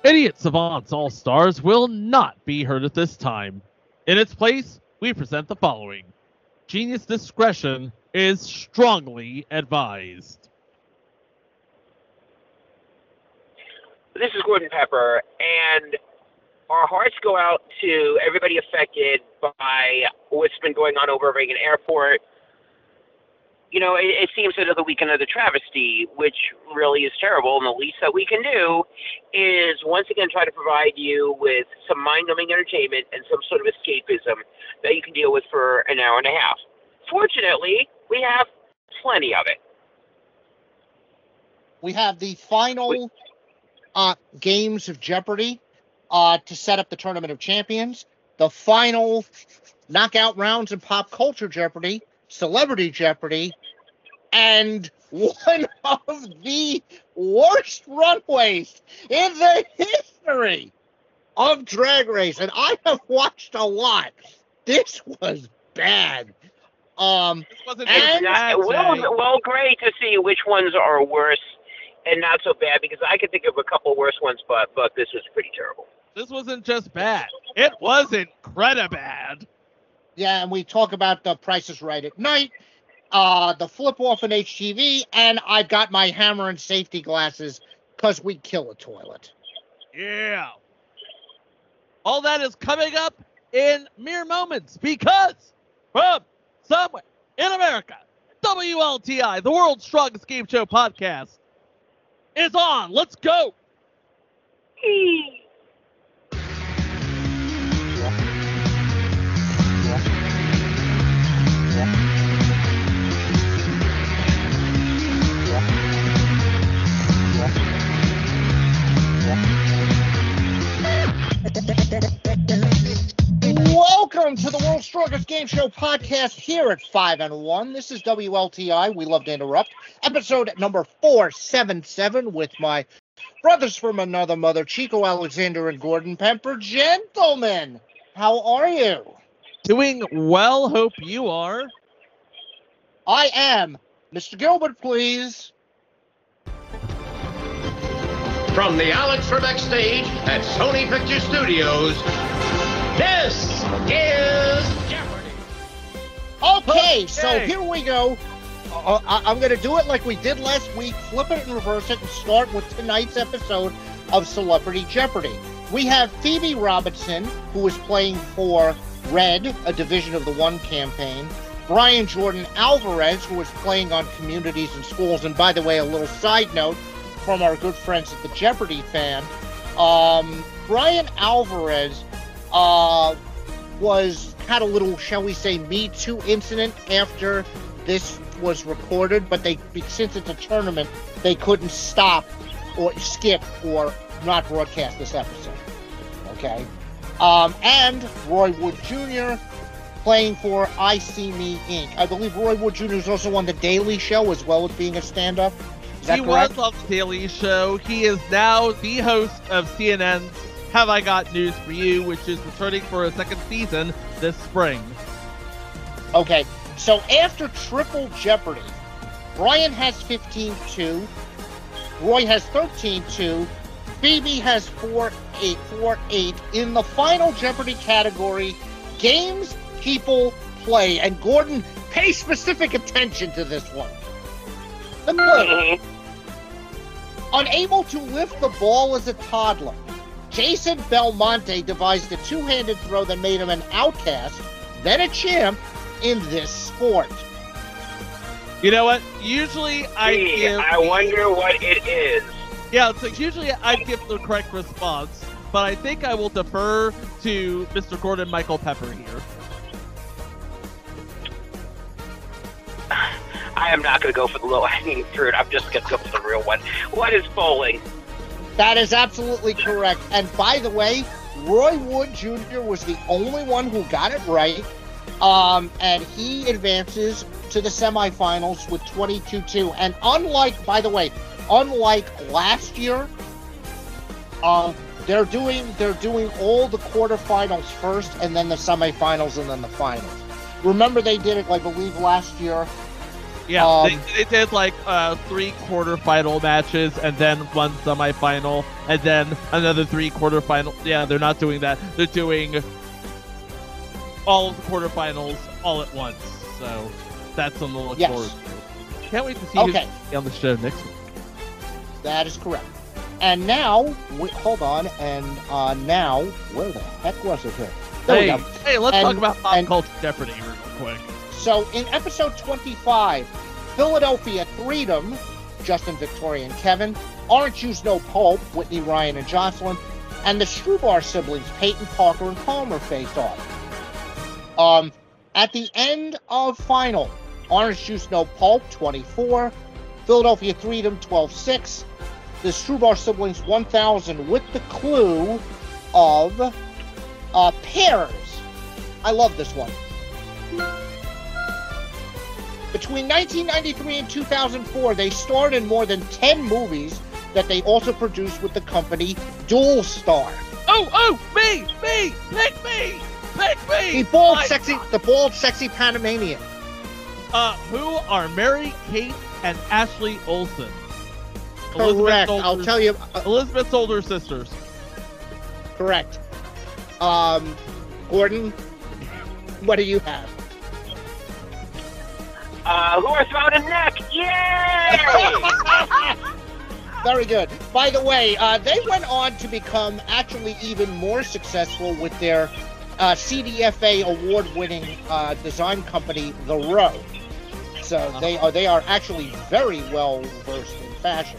Idiot Savants All-Stars will not be heard at this time. In its place, we present the following. Genius discretion is strongly advised. This is Gordon Pepper, and our hearts go out to everybody affected by what's been going on over Reagan Airport. You know, it seems another weekend of the travesty, which really is terrible, and the least that we can do is once again try to provide you with some mind-numbing entertainment and some sort of escapism that you can deal with for an hour and a half. Fortunately, we have plenty of it. We have the final games of Jeopardy to set up the Tournament of Champions, the final knockout rounds in Pop Culture Jeopardy, Celebrity Jeopardy, and one of the worst runways in the history of Drag Race. And I have watched a lot. This was bad. This wasn't bad. Well, great to see which ones are worse and not so bad, because I could think of a couple worse ones, but this was pretty terrible. This wasn't just bad. It was incredible bad. Yeah, and we talk about the Price is Right at night, the flip-off in HTV, and I've got my hammer and safety glasses because we kill a toilet. Yeah. All that is coming up in mere moments because from somewhere in America, WLTI, the world's strongest game show podcast, is on. Let's go. Welcome to the World's Strongest Game Show podcast here at 5 and 1. This is WLTI. We love to interrupt. Episode number 477 with my brothers from another mother, Chico Alexander and Gordon Pepper. Gentlemen, how are you? Doing well. Hope you are. I am. Mr. Gilbert, please. From the Alex Trebek stage at Sony Picture Studios, this is Jeopardy! Okay, so here we go. I'm going to do it like we did last week, flip it and reverse it, and start with tonight's episode of Celebrity Jeopardy. We have Phoebe Robinson, who is playing for Red, a division of the One campaign. Brian Jordan Alvarez, who is playing on Communities and Schools. And by the way, a little side note from our good friends at the Jeopardy fan. Brian Alvarez had a little, shall we say, Me Too incident after this was recorded, but since it's a tournament, they couldn't stop or skip or not broadcast this episode. Okay? And Roy Wood Jr. playing for I See Me Inc. I believe Roy Wood Jr. is also on The Daily Show as well as being a stand-up. He was on The Daily Show. He is now the host of CNN's Have I Got News For You, which is returning for a second season this spring. Okay, so after Triple Jeopardy, Brian has 15-2, Roy has 13-2, Phoebe has 4-8 in the final Jeopardy category, Games People Play. And Gordon, pay specific attention to this one. Unable to lift the ball as a toddler, Jason Belmonte devised a two-handed throw that made him an outcast, then a champ in this sport. You know what? Usually I wonder what it is. Yeah, so usually I give the correct response, but I think I will defer to Mr. Gordon Michael Pepper here. I am not going to go for the low-hanging fruit. I'm just going to go for the real one. What is bowling? That is absolutely correct. And by the way, Roy Wood Jr. was the only one who got it right. And he advances to the semifinals with 22-2. And unlike last year, they're doing all the quarterfinals first, and then the semifinals, and then the finals. Remember, they did it, I believe, last year. Yeah, they did like 3 quarterfinal matches and then 1 semifinal and then another 3 quarterfinal. Yeah, they're not doing that. They're doing all of the quarterfinals all at once. So that's something to look forward to. Can't wait to see who's on the show next week. That is correct. And now, hold on, and now, where the heck was it here? There we go. Hey, let's talk about Pop Culture Jeopardy real quick. So in episode 25, Philadelphia Freedom, Justin, Victoria, and Kevin, Orange Juice No Pulp, Whitney, Ryan, and Jocelyn, and the Strubar siblings, Peyton, Parker, and Palmer faced off. At the end of final, Orange Juice No Pulp, 24, Philadelphia Freedom, 12-6, the Strubar siblings, 1,000, with the clue of pairs. I love this one. Between 1993 and 2004, they starred in more than 10 movies that they also produced with the company Dual Star. Me! Pick me! The bald, sexy Panamanian. Who are Mary Kate and Ashley Olsen? Correct. I'll tell you. Elizabeth's older sisters. Correct. Gordon, what do you have? Horse without a neck. Yay! Very good. By the way, they went on to become actually even more successful with their CDFA award-winning design company, The Row. So they are actually very well versed in fashion.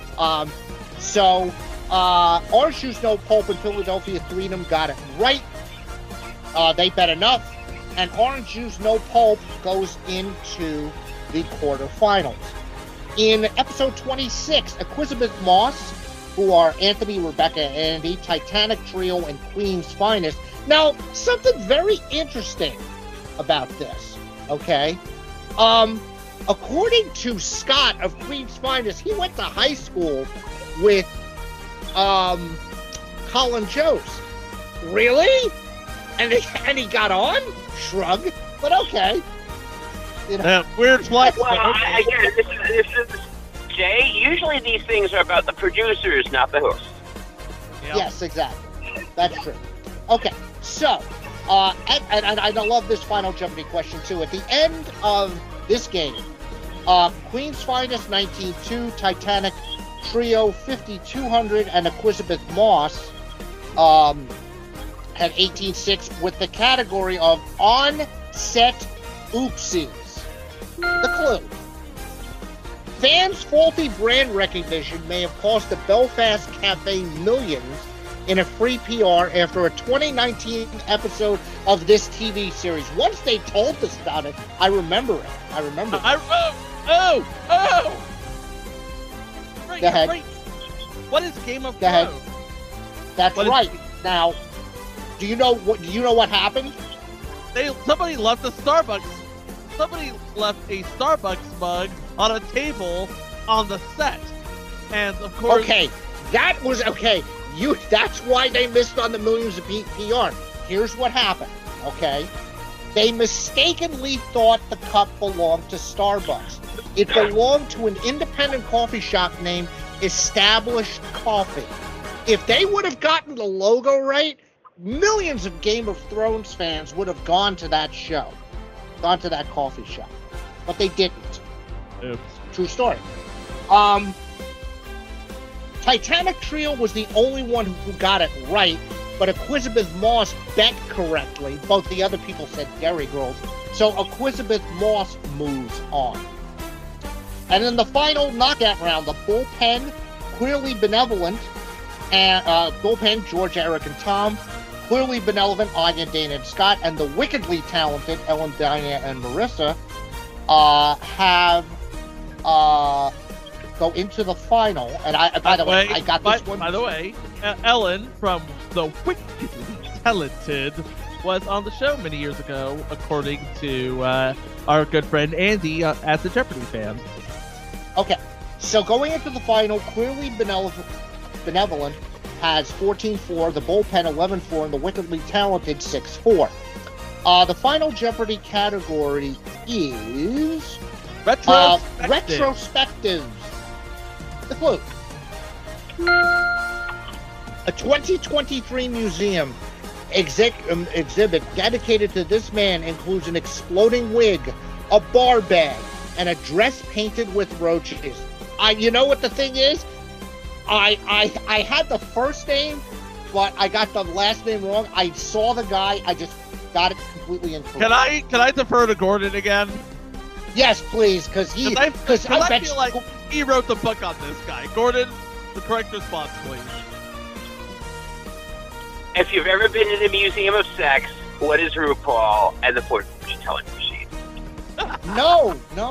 Orange Juice No Pulp and Philadelphia Freedom got it right. They bet enough. And Orange Juice No Pulp goes into the quarterfinals. In episode 26, Elizabeth Moss, who are Anthony, Rebecca, and Andy, Titanic Trio, and Queen's Finest. Now, something very interesting about this, okay? According to Scott of Queen's Finest, he went to high school with Colin Jost. Really? And he got on? Shrug. But okay. You know. Weird flex. Well, again, this is Jay. Usually these things are about the producers, not the hosts. Yep. Yes, exactly. That's true. Okay, so, and I love this final Jeopardy question, too. At the end of this game, Queen's Finest, 19-2, Titanic Trio, 5,200, and Elizabeth Moss had 18-6 with the category of on-set oopsies. The clue. Fans' faulty brand recognition may have cost the Belfast Cafe millions in a free PR after a 2019 episode of this TV series. Once they told us about it, I remember it. Right, Go ahead. Right. What is Game of Go ahead. Thrones? That's right. Now, do you know what happened? Somebody left a Starbucks mug on a table on the set, and of course. Okay, that was okay. That's why they missed on the millions of PR. Here's what happened. Okay, they mistakenly thought the cup belonged to Starbucks. It belonged to an independent coffee shop named Established Coffee. If they would have gotten the logo right, millions of Game of Thrones fans would have gone to that show, gone to that coffee shop, but they didn't. Oops. True story. Titanic Trio was the only one who got it right, but Elizabeth Moss bet correctly. Both the other people said Dairy Girls, so Elizabeth Moss moves on. And in the final knockout round, the bullpen, Clearly Benevolent, and bullpen, George, Eric, and Tom, Clearly Benevolent, Anya, Dana, and Scott, and the wickedly talented Ellen, Diana, and Marissa go into the final. And by the way, I got this one. By the way, Ellen from the wickedly talented was on the show many years ago, according to our good friend Andy at the Jeopardy fan. Okay, so going into the final, Clearly Benevolent has 14-4, the bullpen 11-4, and the wickedly talented 6-4. The final Jeopardy category is Retrospectives. The clue. A 2023 museum exhibit dedicated to this man includes an exploding wig, a bar bag, and a dress painted with roaches. You know what the thing is? I had the first name, but I got the last name wrong. I saw the guy. I just got it completely incorrect. Can I defer to Gordon again? Yes, please, because I feel like he wrote the book on this guy. Gordon, the correct response, please. If you've ever been to the Museum of Sex, what is RuPaul and the fortune-telling machine? No.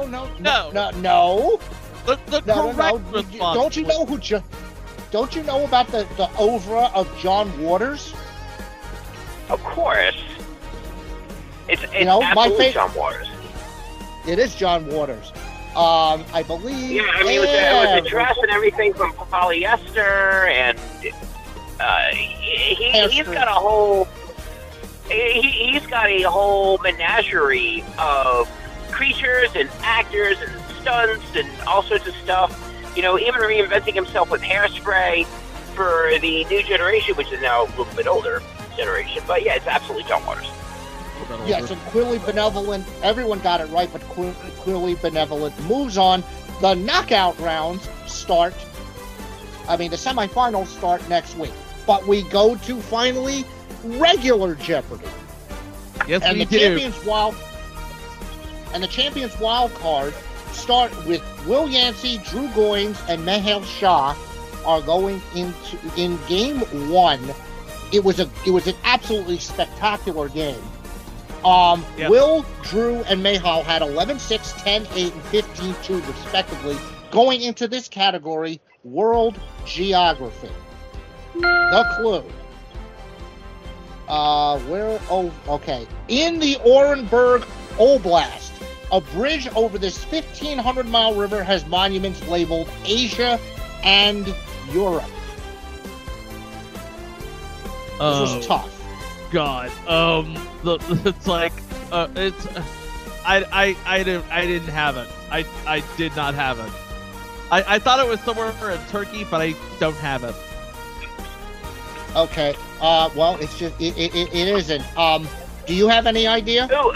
The correct response. Don't you know Don't you know about the oeuvre of John Waters? Of course. It's absolutely John Waters. It is John Waters. I believe. Yeah, I mean, it was a dress and everything from polyester, and he's got a whole. He's got a whole menagerie of creatures and actors and stunts and all sorts of stuff. You know, even reinventing himself with hairspray for the new generation, which is now a little bit older generation. But yeah, it's absolutely John Waters. Yes, and Queerly Benevolent, everyone got it right, but Queerly Benevolent moves on. The knockout rounds start, the semifinals start next week. But we go to finally regular Jeopardy. Yes, and we the do. The Champions Wild Card start with Will Yancey, Drew Goins, and Mehal Shah are going in game one. It was an absolutely spectacular game. Yep. Will, Drew, and Mehal had 11-6, 10-8, and 15-2 respectively, going into this category, World Geography. The clue. In the Orenburg Oblast, a bridge over this 1,500-mile river has monuments labeled Asia and Europe. This was tough. God, it's like, I didn't have it. I did not have it. I thought it was somewhere in Turkey, but I don't have it. Okay. Well, it's just it isn't. Do you have any idea? Me.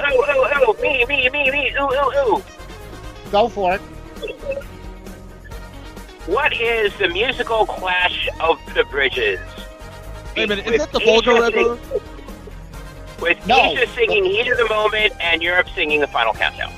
Ooh. Go for it. What is the musical Clash of the Bridges? Wait a minute, is it the Volga River? With Asia singing Heat of the Moment and Europe singing the Final Countdown.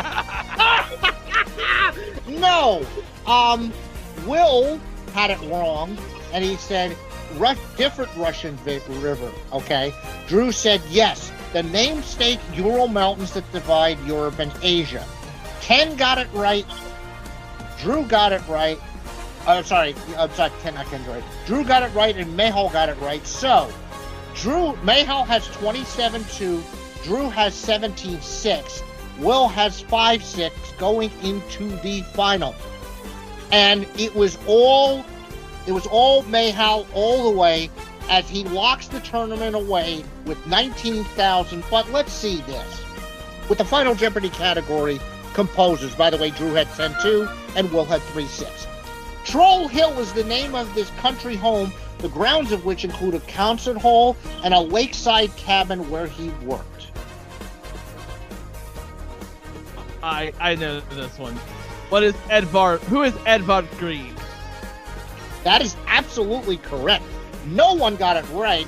No. Will had it wrong, and he said different Russian river, okay? Drew said yes, the namesake Ural Mountains that divide Europe and Asia. Ken got it right. Drew got it right. Ken, not Ken, right. Drew got it right, and Mehal got it right. So, Mehal has 27-2. Drew has 17-6. Will has 5-6 going into the final. And it was all Mehal all the way as he locks the tournament away with 19,000. But let's see this. With the Final Jeopardy category, composers. By the way, Drew had 10-2 and Will had 3-6. Troll Hill is the name of this country home, the grounds of which include a concert hall and a lakeside cabin where he worked. I know this one. Who is Edvard Grieg? That is absolutely correct. No one got it right.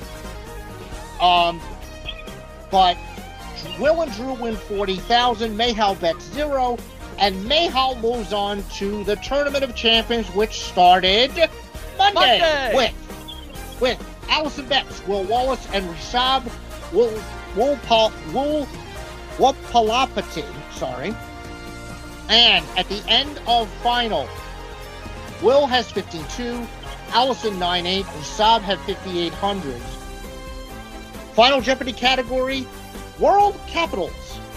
But Will and Drew win 40,000. Mehal bets 0. And Mehal moves on to the Tournament of Champions, which started Monday. With Allison Betts, Will Wallace, and Rishab Wapalapati. Sorry. And at the end of final, Will has 15-2, Allison 9-8, Rishab had 5,800. Final Jeopardy category, World Capitals.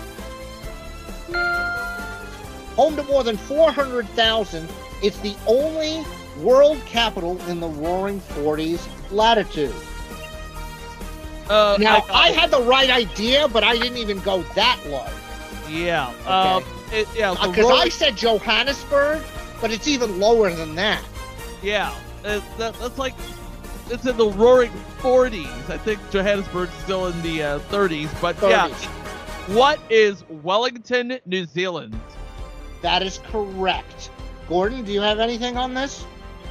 Home to more than 400,000, it's the only world capital in the Roaring 40s latitude. Now, I had the right idea, but I didn't even go that low. Yeah. Okay. So Because I said Johannesburg, but it's even lower than that. Yeah. That's like, it's in the roaring 40s. I think Johannesburg's still in the 30s. But 30s. yeah. What is Wellington, New Zealand? That is correct. Gordon, do you have anything on this?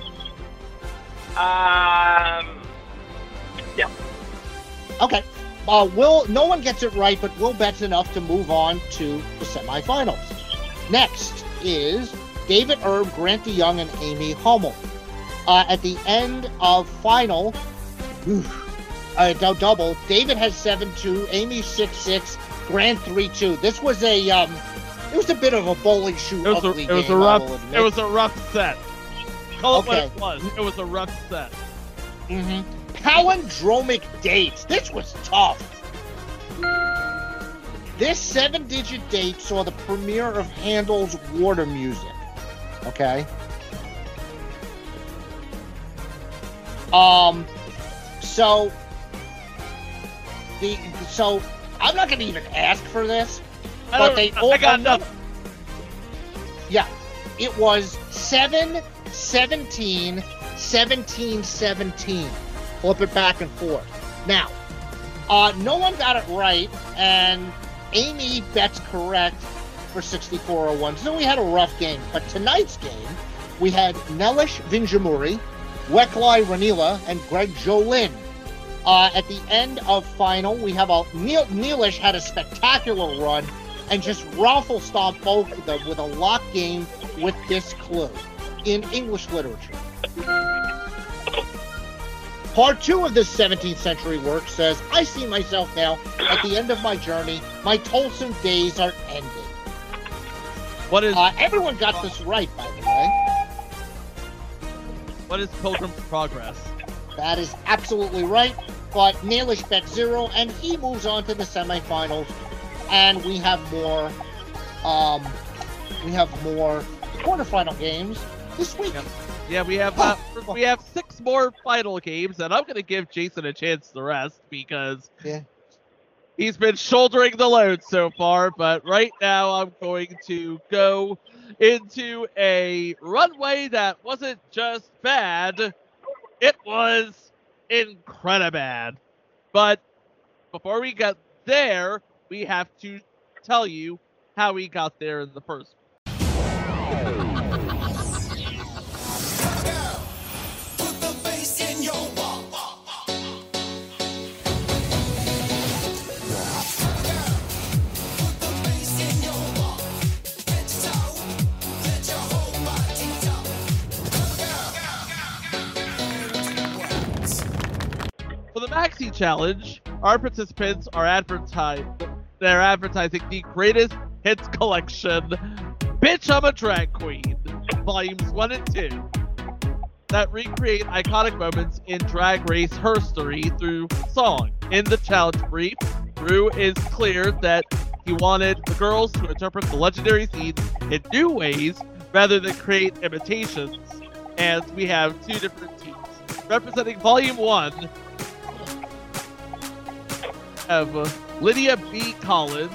Yeah. Okay. No one gets it right, but Will bets enough to move on to the semifinals. Next is David Erb, Grant DeYoung, and Amy Hummel. At the end of final, double, David has 7-2, Amy 6-6, Grant 3-2. This was it was a bit of a bowling shoe ugly game. It was a rough set. Call it Okay. what it was. It was a rough set. Mm-hmm. Palindromic dates. This was tough. This 7-digit date saw the premiere of Handel's Water Music. Okay. So I'm not gonna even ask for this, but I got nothing. Yeah, it was 7-17, 17-17. Flip it back and forth. Now, no one got it right, and Amy bets correct for 6401. So we had a rough game. But tonight's game, we had Nelish Vinjamuri, Weklai Ranila, and Greg Jolin. At the end of final, we have Neelish had a spectacular run and just raffle stomped both of them with a lock game with this clue in English literature. Part 2 of this 17th century work says, I see myself now at the end of my journey. My toilsome days are ended. What is everyone got this right, by the way. What is Pilgrim's Progress? That is absolutely right. But Neelish bet 0, and he moves on to the semifinals. And we have more quarterfinal games this week. Yeah, we have 6 more final games, and I'm going to give Jason a chance to rest because he's been shouldering the load so far. But right now, I'm going to go into a runway that wasn't just bad, it was incredibad. But before we get there, we have to tell you how we got there in the first place. For the Maxi Challenge, our participants are advertising the greatest hits collection, Bitch I'm a Drag Queen, volumes 1 and 2, that recreate iconic moments in Drag Race history through song. In the challenge brief, Drew is clear that he wanted the girls to interpret the legendary scenes in new ways rather than create imitations, and we have 2 different teams. Representing volume 1, have Lydia B. Collins,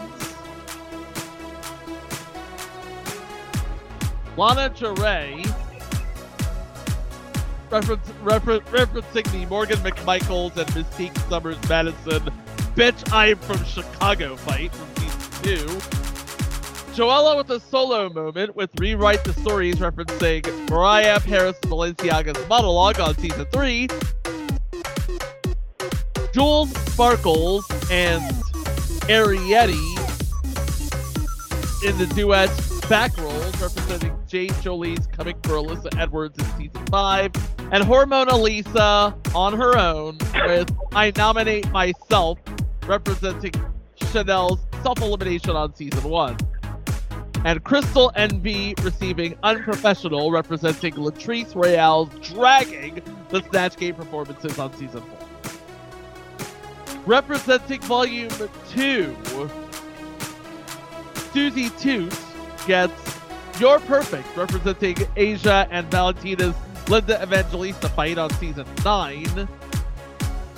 Lana Jaray, referencing the Morgan McMichaels and Mystique Summers Madison Bitch I'm from Chicago fight from season 2. Joella with a solo moment with Rewrite the Stories referencing Mariah Paris Balenciaga's monologue on season 3. Jules Sparkles and Arietti in the duet Back Rolls, representing Jade Jolie's Coming for Alyssa Edwards in season 5, and Hormone Elisa on her own with I Nominate Myself, representing Chanel's self-elimination on season 1. And Crystal NB receiving Unprofessional, representing Latrice Royale's dragging the Snatch Game performances on season 4. Representing Volume 2, Susie Toots gets You're Perfect, representing Asia and Valentina's Linda Evangelista fight on season 9.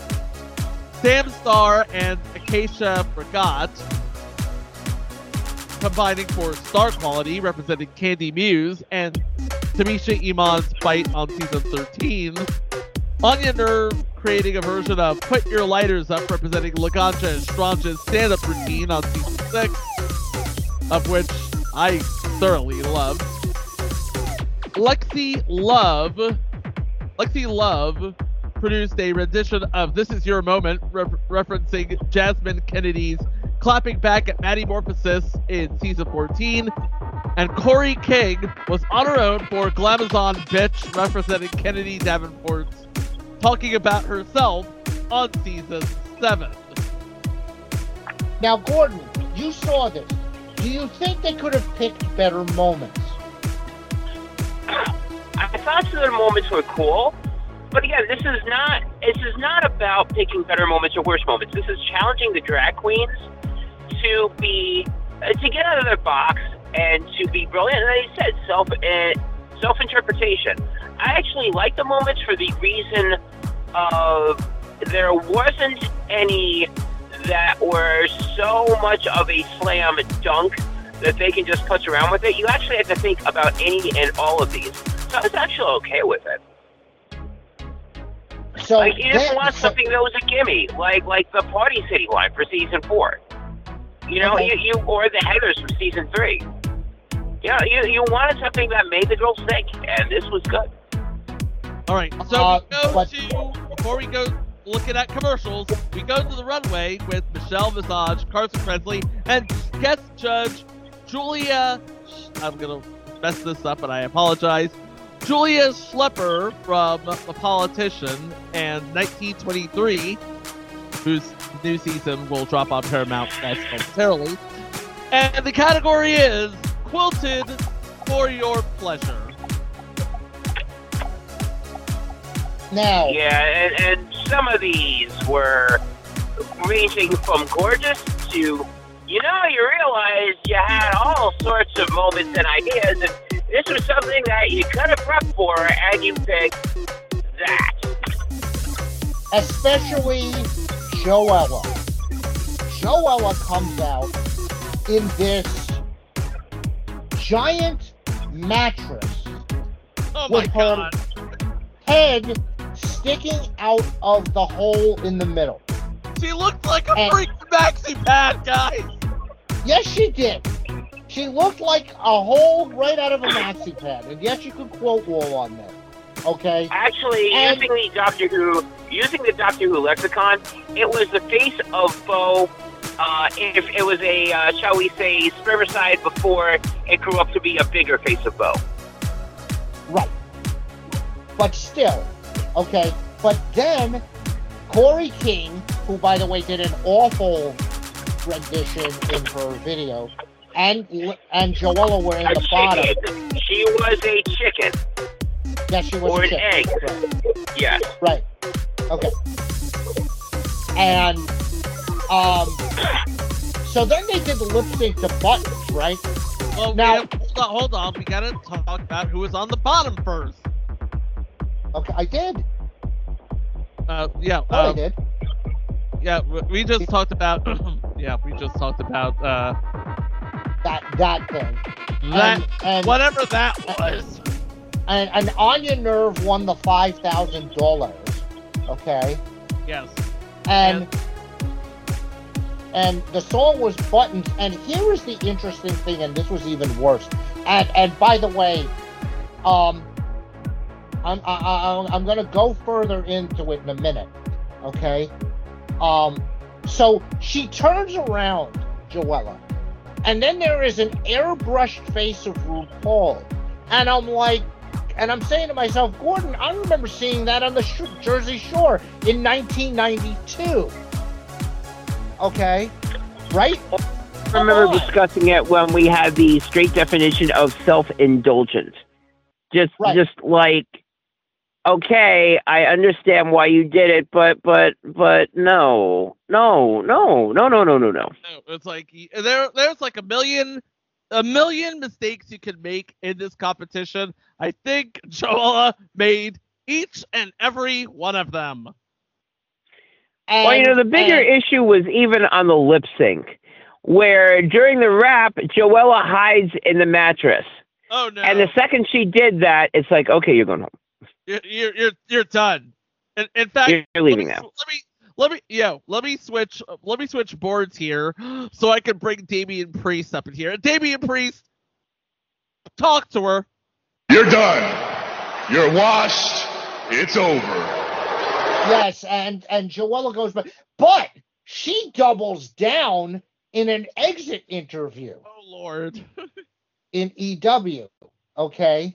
Sam Starr and Acacia Forgot combining for star quality, representing Candy Muse, and Tamisha Iman's bite on season 13. Anya Nerve creating a version of Put Your Lighters Up, representing Laganja and Strange's stand-up routine on season 6, of which I thoroughly loved. Lexi Love produced a rendition of This Is Your Moment, referencing Jasmine Kennedy's clapping back at Maddie Morphosis in season 14. And Corey King was on her own for Glamazon Bitch, representing Kennedy Davenport's talking about herself on season 7. Now, Gordon, you saw this. Do you think they could have picked better moments? I thought some of the moments were cool, but again, this is not about picking better moments or worse moments. This is challenging the drag queens to get out of their box and to be brilliant. And like I said, self-interpretation. I actually like the moments for the reason of there wasn't any that were so much of a slam dunk that they can just putz around with it. You actually have to think about any and all of these. So I was actually okay with it. So like, you didn't want something that was a gimme, like the Party City line for season 4. You know, okay. you or the Heathers from season 3. You wanted something that made the girls think, and this was good. All right, so before we go looking at commercials, we go to the runway with Michelle Visage, Carson Kressley, and guest judge Julia. I'm gonna mess this up, and I apologize. Julia Schlepper from The Politician and 1923, whose new season will drop on Paramount Plus momentarily. And the category is Quilted for Your Pleasure. Now, yeah, and some of these were ranging from gorgeous to, you realize you had all sorts of moments and ideas, and this was something that you could have prepped for, and you picked that. Especially Joella. Joella comes out in this giant mattress with her head sticking out of the hole in the middle. She looked like a freaking maxi pad, guys. Yes, she did. She looked like a hole right out of a maxi pad, and yes, you could quote wall on that. Okay. Actually, using the Doctor Who lexicon, it was the face of Bo. If it was a, shall we say, spermicide before it grew up to be a bigger face of Bo. Right. But still, okay. But then, Corey King, who, by the way, did an awful rendition in her video, and Joella were in the bottom. She was a chicken. Yes, she was or a chicken. Or an egg. Right. Yes. Right. Okay. And, so then they did the lip sync to Buttons, right? Well, now, hold on. We gotta talk about who was on the bottom first. Okay, I did. Yeah. I did. Yeah, we just talked about. We just talked about that thing. And whatever that was. And Anya Nerve won the $5,000. Okay. Yes. And the song was Buttons. And here is the interesting thing, and this was even worse. And by the way, I'm gonna go further into it in a minute. Okay. So she turns around, Joella, and then there is an airbrushed face of RuPaul, and I'm saying to myself, Gordon, I remember seeing that on the Jersey Shore in 1992. Okay, right? I remember discussing it when we had the straight definition of self-indulgence. Just like, okay, I understand why you did it, but no. It's like there's like a million mistakes you can make in this competition. I think Joella made each and every one of them. Well, the bigger issue was even on the lip sync. where during the rap, Joella hides in the mattress. Oh no! And the second she did that, it's like, okay, you're going home. You're done. In fact, you're leaving now. Let me switch boards here so I can bring Damian Priest up in here. Damian Priest, talk to her. You're done. You're washed. It's over. Yes, and Joella goes back, but she doubles down in an exit interview. Oh Lord. In EW, okay?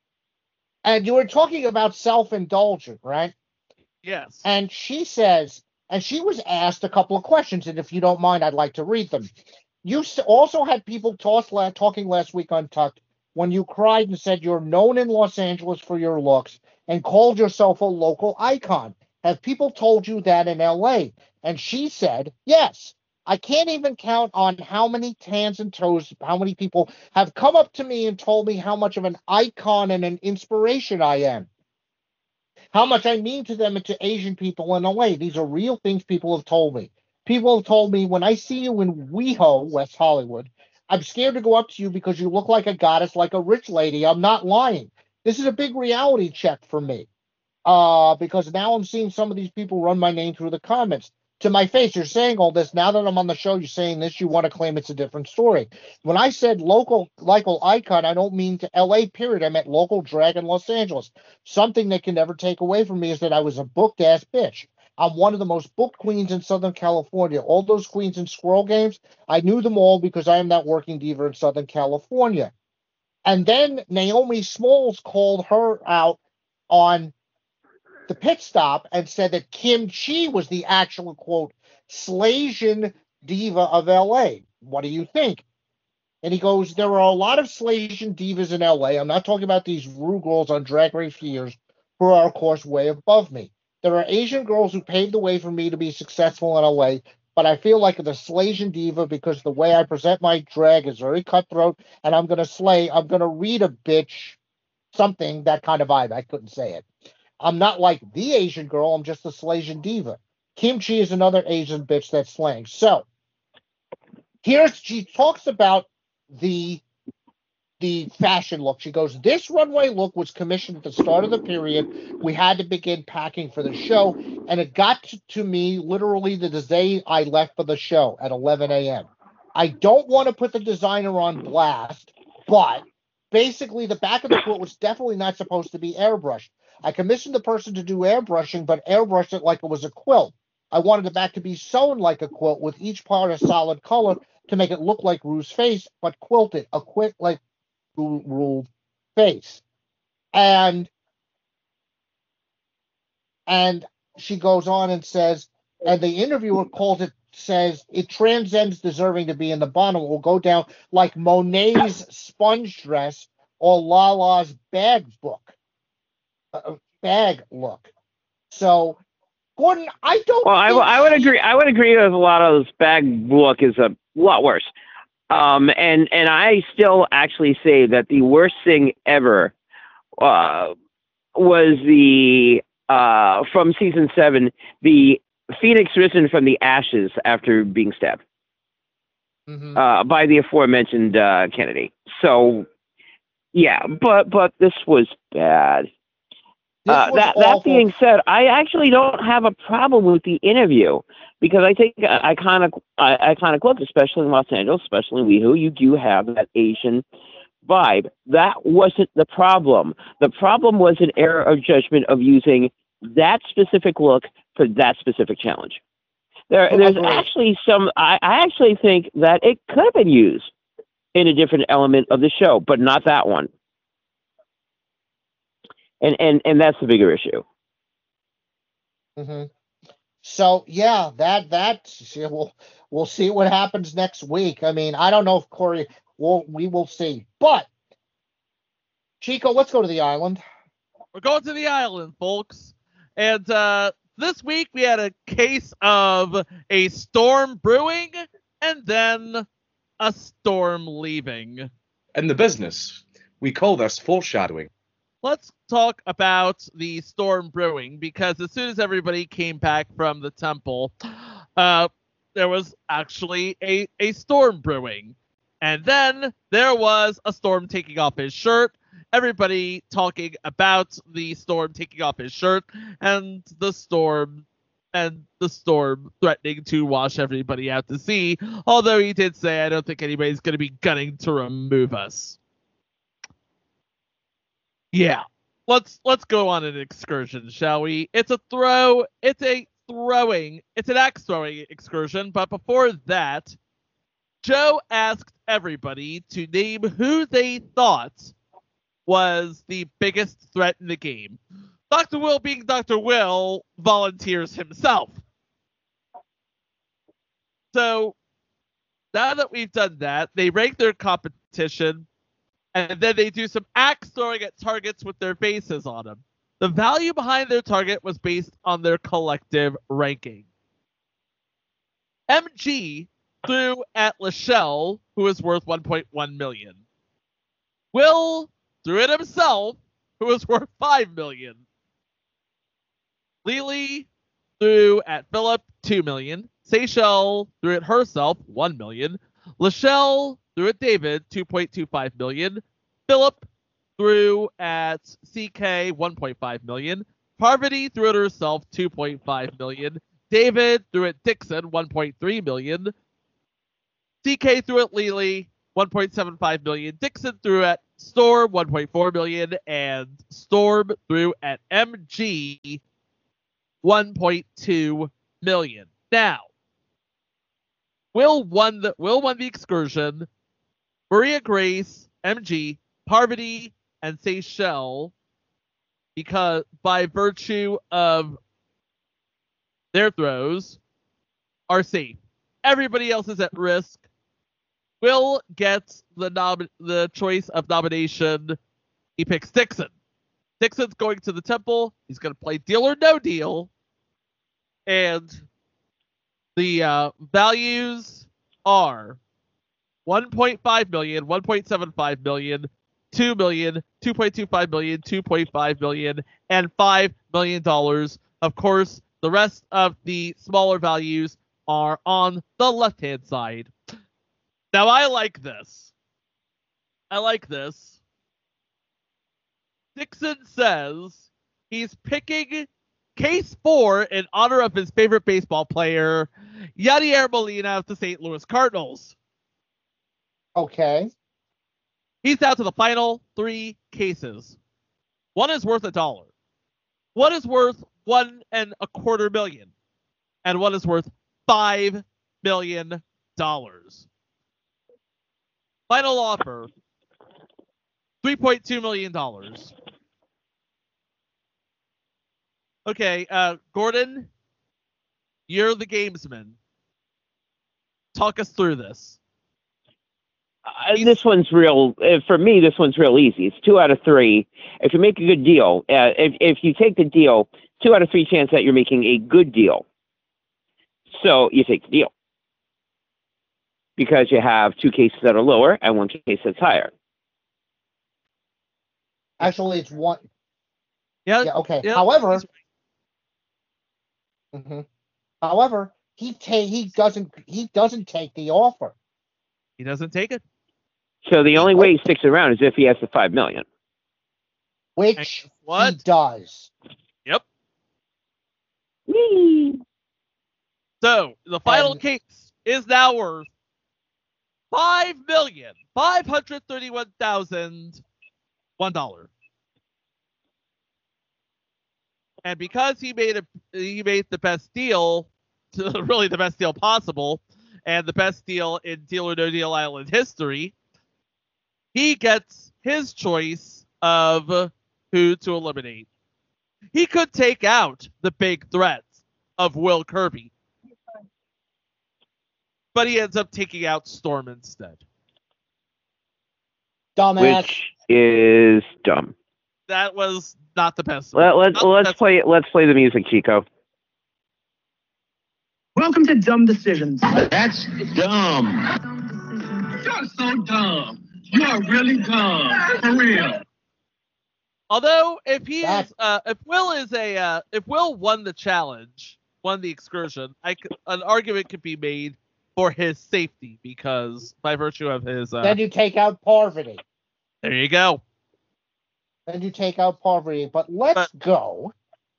And you were talking about self-indulgent, right? Yes. And she says, and she was asked a couple of questions, and if you don't mind, I'd like to read them. You also had people talking last week on Tucked when you cried and said you're known in Los Angeles for your looks and called yourself a local icon. Have people told you that in LA? And she said, yes. I can't even count on how many tans and toes, how many people have come up to me and told me how much of an icon and an inspiration I am. How much I mean to them and to Asian people in LA. These are real things people have told me. People have told me when I see you in WeHo, West Hollywood, I'm scared to go up to you because you look like a goddess, like a rich lady. I'm not lying. This is a big reality check for me. Because now I'm seeing some of these people run my name through the comments. To my face, you're saying all this. Now that I'm on the show, you're saying this. You want to claim it's a different story. When I said local icon, I don't mean to LA, period. I meant local drag in Los Angeles. Something they can never take away from me is that I was a booked ass bitch. I'm one of the most booked queens in Southern California. All those queens in Squirrel Games, I knew them all because I am that working diva in Southern California. And then Naomi Smalls called her out on the pit stop and said that Kim Chi was the actual, quote, Slasian diva of L.A. What do you think? And he goes, there are a lot of Slasian divas in L.A. I'm not talking about these Rue girls on Drag Race years who are, of course, way above me. There are Asian girls who paved the way for me to be successful in L.A., but I feel like the Slasian diva because the way I present my drag is very cutthroat, and I'm going to slay. I'm going to read a bitch something, that kind of vibe. I couldn't say it. I'm not like the Asian girl. I'm just a Slasian diva. Kim Chi is another Asian bitch that's slaying. So she talks about the fashion look. She goes, this runway look was commissioned at the start of the period. We had to begin packing for the show, and it got to me literally the day I left for the show at 11 a.m. I don't want to put the designer on blast, but basically the back of the quilt was definitely not supposed to be airbrushed. I commissioned the person to do airbrushing, but airbrushed it like it was a quilt. I wanted the back to be sewn like a quilt with each part a solid color to make it look like Rue's face, but quilted, a quilt like Rue's face. And she goes on and says, and the interviewer says, it transcends deserving to be in the bottom. It will go down like Monet's sponge dress or Lala's bag look. So, Gordon, I don't. Well, I would agree. I would agree with a lot of this bag look is a lot worse. And I still actually say that the worst thing ever was the from season 7, the Phoenix risen from the ashes after being stabbed by the aforementioned Kennedy. So, yeah, but this was bad. That being said, I actually don't have a problem with the interview because I think iconic look, especially in Los Angeles, especially in WeHo, you do have that Asian vibe. That wasn't the problem. The problem was an error of judgment of using that specific look for that specific challenge. There's actually some. I actually think that it could have been used in a different element of the show, but not that one. And that's the bigger issue. Mm-hmm. So yeah, we'll see what happens next week. I mean, I don't know if Corey we will see. But Chico, let's go to the island. We're going to the island, folks. And this week we had a case of a storm brewing and then a storm leaving. In the business, we call this foreshadowing. Let's talk about the storm brewing, because as soon as everybody came back from the temple, there was actually a storm brewing. And then there was a Storm taking off his shirt. Everybody talking about the Storm taking off his shirt and the Storm threatening to wash everybody out to sea. Although he did say, I don't think anybody's going to be gunning to remove us. Yeah. Let's go on an excursion, shall we? It's an axe throwing excursion, but before that, Joe asked everybody to name who they thought was the biggest threat in the game. Dr. Will, being Dr. Will, volunteers himself. So, now that we've done that, they rank their competition, and then they do some axe throwing at targets with their faces on them. The value behind their target was based on their collective ranking. MG threw at Lachelle, who is worth $1.1 million. Will threw at himself, who is worth $5 million. Lily threw at Philip, $2 million. Seychelle threw at herself, $1 million. Lachelle threw at David, $2.25 million. Philip threw at CK, $1.5 million. Parvati threw at herself, $2.5 million. David threw at Dixon, $1.3 million. CK threw at Lily, $1.75 million. Dixon threw at Storm, $1.4 million. And Storm threw at MG, $1.2 million. Now, Will won the excursion. Maria Grace, MG, Parvati, and Seychelle, because by virtue of their throws, are safe. Everybody else is at risk. Will gets the choice of nomination. He picks Dixon. Dixon's going to the temple. He's going to play Deal or No Deal. And the values are 1.5 million, 1.75 million, 2 million, 2.25 million, 2.5 million, and $5 million. Of course, the rest of the smaller values are on the left-hand side. Now, I like this. Dixon says he's picking Case 4 in honor of his favorite baseball player, Yadier Molina of the St. Louis Cardinals. Okay. He's down to the final 3 cases. One is worth $1. One is worth $1.25 million. And one is worth $5 million. Final offer, $3.2 million. Okay, Gordon, you're the gamesman. Talk us through this. This one's real, for me, this one's real easy. It's 2 out of 3. If you make a good deal, if you take the deal, 2 out of 3 chance that you're making a good deal. So you take the deal. Because you have 2 cases that are lower and 1 case that's higher. Actually, it's 1. Yeah. Okay. Yeah, However, however, he doesn't take the offer. He doesn't take it. So the only way he sticks around is if he has the $5 million. Which he does. Yep. Whee! So the final case is now worth $5,531,001. And because he made the best deal, really the best deal possible, and the best deal in Deal or No Deal Island history, he gets his choice of who to eliminate. He could take out the big threats of Will Kirby, but he ends up taking out Storm instead. Dumbass. Which is dumb. That was not the best. Let's play the music, Chico. Welcome to Dumb Decisions. That's dumb. You're so dumb. You are really dumb. For real. Although if Will won the challenge, won the excursion, an argument could be made for his safety because by virtue of his. Then you take out Parvati. There you go. Then you take out Parvati. But let's go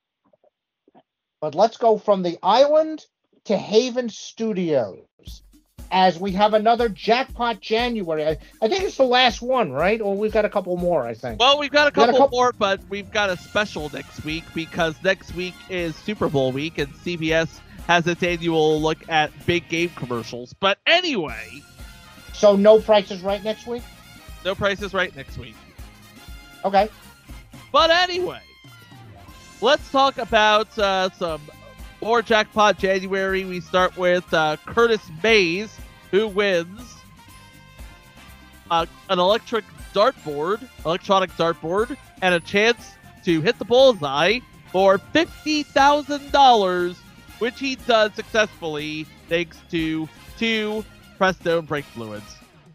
from the island to Haven Studios as we have another Jackpot January. I think it's the last one, right? Or we've got a couple more, I think. Well, we've got a couple more, but we've got a special next week because next week is Super Bowl week and CBS has its annual look at big game commercials. But anyway. So no Price is Right next week? No Price is Right next week. Okay. But anyway, let's talk about some more Jackpot January. We start with Curtis Mays, who wins an electronic dartboard, and a chance to hit the bullseye for $50,000, which he does successfully thanks to 2 Prestone brake fluids.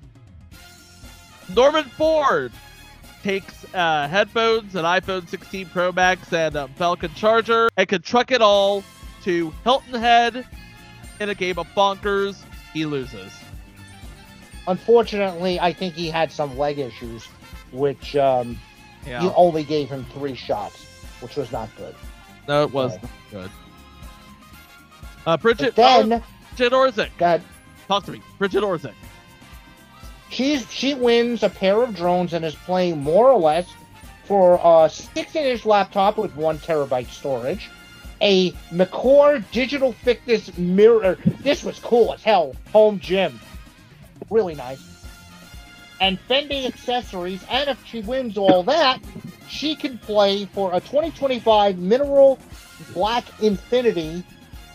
Norman Ford takes headphones, an iPhone 16 Pro Max, and a Falcon Charger, and can truck it all to Hilton Head in a game of bonkers. He loses. Unfortunately, I think he had some leg issues, which you only gave him 3 shots, which was not good. No, it was not good. Bridget Orzik. Go ahead. Talk to me. Bridget Orzik. She wins a pair of drones and is playing more or less for a 16-inch laptop with 1 terabyte storage, a McCore Digital Fitness mirror. This was cool as hell. Home gym. Really nice. And Fendi accessories. And if she wins all that, she can play for a 2025 Mineral Black Infinity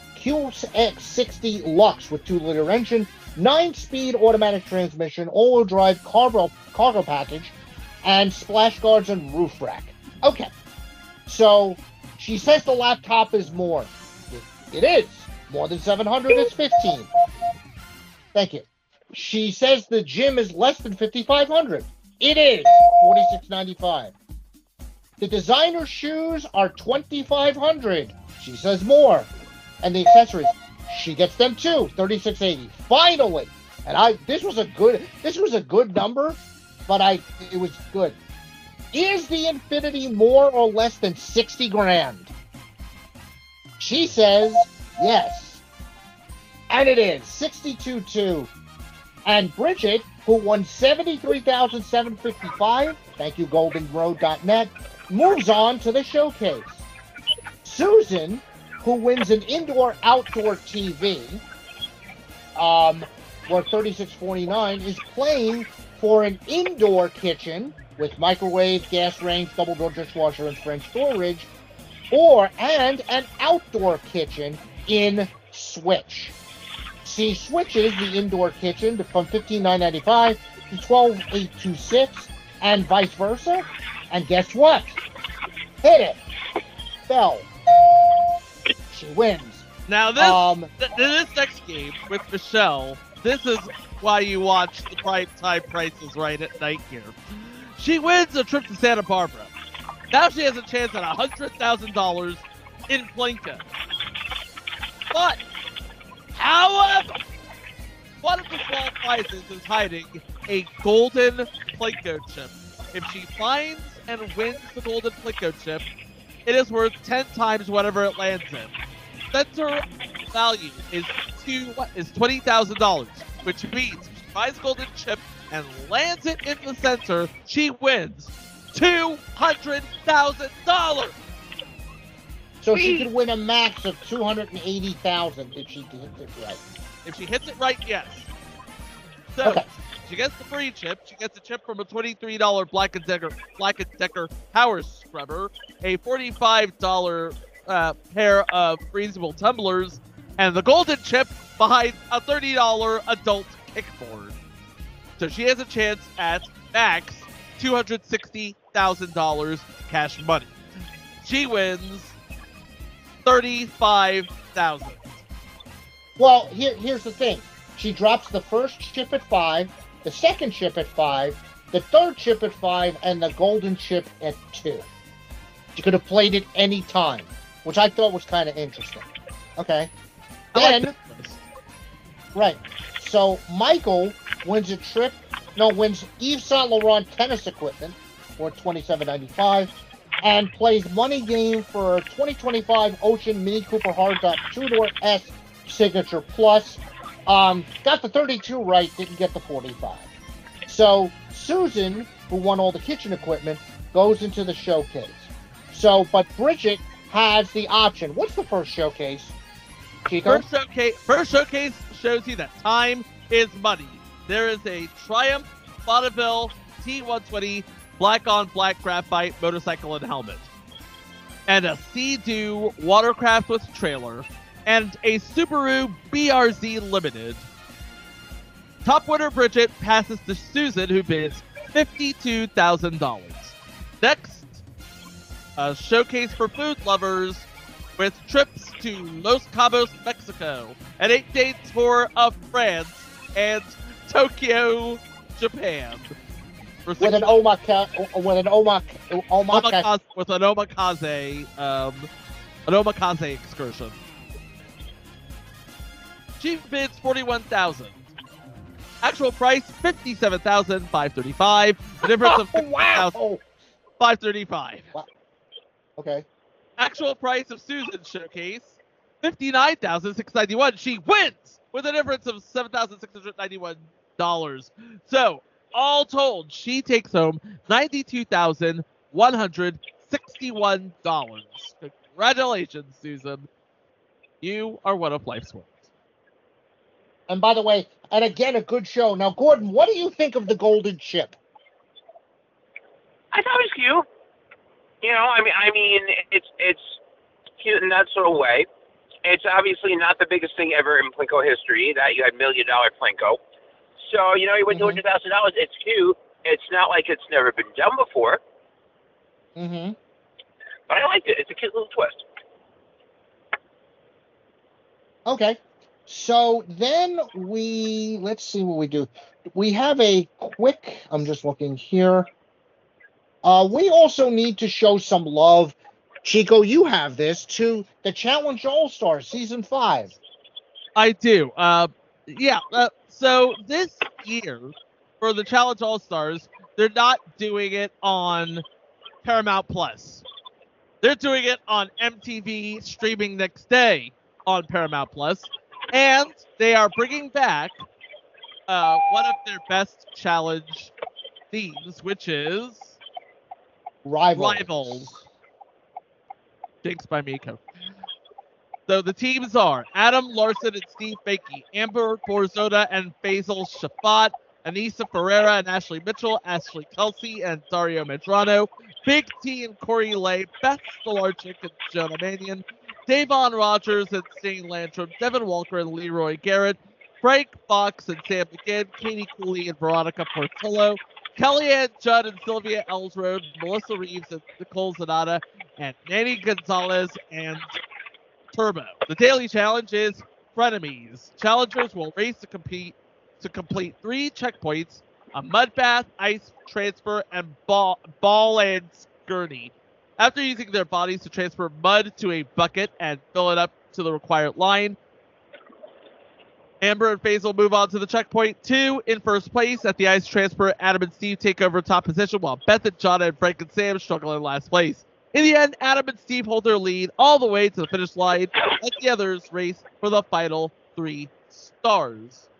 QX60 Lux with 2-liter engine, 9-speed automatic transmission, all-wheel drive cargo package, and splash guards and roof rack. Okay, so she says the laptop is more. It is. More than 700 is 15. Thank you. She says the gym is less than 5,500. It is. $46.95. The designer shoes are 2,500. She says more. And the accessories, she gets them too. $36.80. Finally. And this was a good number, but it was good. Is the Infinity more or less than 60 grand? She says yes. And it is 62.2. And Bridget, who won $73,755, thank you goldenroad.net, moves on to the showcase. Susan, who wins an indoor-outdoor TV, worth $36.49, is playing for an indoor kitchen with microwave, gas range, double-door dishwasher, and French storage, and an outdoor kitchen in Switch. She switches the indoor kitchen from $15,995 to $12,826, and vice versa. And guess what? Hit it. Bell. She wins. Now this next game with Michelle, this is why you watch the Prime Time Prices Right at night here. She wins a trip to Santa Barbara. Now she has a chance at $100,000 in Plinko. But, however, one of the small prizes is hiding a golden Plinko chip. If she finds and wins the golden Plinko chip, it is worth 10 times whatever it lands in. Center value is $20,000, which means if she finds golden chip and lands it in the center, she wins $200,000. So she could win a max of $280,000 if she hits it right. If she hits it right, yes. So okay. She gets the free chip. She gets a chip from a $23 Black & Decker power scrubber, a $45 pair of freezable tumblers, and the golden chip behind a $30 adult kickboard. So she has a chance at max $260,000 cash money. She wins $35,000. Well, here's the thing. She drops the first chip at 5, the second chip at 5, the third chip at 5, and the golden chip at 2. She could have played it any time, which I thought was kind of interesting. Okay. I like Then, this list. right. So Michael wins wins Yves Saint Laurent tennis equipment for $27.95 and plays money game for 2025 Ocean Mini Cooper Hardtop 2-door S Signature Plus. Got the 32 right, didn't get the 45. So Susan, who won all the kitchen equipment, goes into the showcase. So, but Bridget has the option. What's the first showcase, Chico? First showcase shows you that time is money. There is a Triumph Bonneville T120 black on black graphite motorcycle and helmet, and a Sea-Doo watercraft with trailer, and a Subaru BRZ Limited. Top winner Bridget passes to Susan, who bids $52,000. Next, a showcase for food lovers with trips to Los Cabos, Mexico, and 8 dates for France and Tokyo, Japan. With an omakase excursion. Chief bids $41,000. Actual price $57,535. The difference of $50,535. Wow. Okay. Actual price of Susan's showcase $59,691. She wins with a difference of $7,691. So, all told, she takes home $92,161. Congratulations, Susan. You are one of life's winners. And by the way, and again, a good show. Now, Gordon, what do you think of the golden chip? I thought it was cute. You know, I mean, it's cute in that sort of way. It's obviously not the biggest thing ever in Plinko history. That you had $1 million Plinko. So, you know, you win $200,000. It's cute. It's not like it's never been done before. Mm-hmm. But I liked it. It's a cute little twist. Okay. So then let's see what we do. We have a quick, I'm just looking here. We also need to show some love. Chico, you have this, to the Challenge All-Stars Season 5. I do. So this year, for the Challenge All-Stars, they're not doing it on Paramount Plus. They're doing it on MTV streaming next day on Paramount Plus. And they are bringing back one of their best challenge themes, which is Rivals. Jinxed by Miko. So the teams are Adam Larson and Steve Bakey, Amber Borzota and Faisal Shafat, Anissa Ferreira and Ashley Mitchell, Ashley Kelsey and Dario Medrano, Big T and Corey Lay, Beth Stolarczyk and Jonah Mannion, Davon Rogers and Stain Landrum, Devin Walker and Leroy Garrett, Frank Fox and Sam McGinn, Katie Cooley and Veronica Portillo, Kellyanne Judd and Sylvia Ellsroad, Melissa Reeves and Nicole Zanata, and Nanny Gonzalez and Turbo. The daily challenge is frenemies. Challengers will race to complete 3 checkpoints, a mud bath, ice transfer, and ball and gurney. After using their bodies to transfer mud to a bucket and fill it up to the required line, Amber and Faisal move on to the checkpoint 2 in first place. At the ice transfer, Adam and Steve take over top position, while Beth and Jonna and Frank and Sam struggle in last place. In the end, Adam and Steve hold their lead all the way to the finish line, and the others race for the final 3 stars.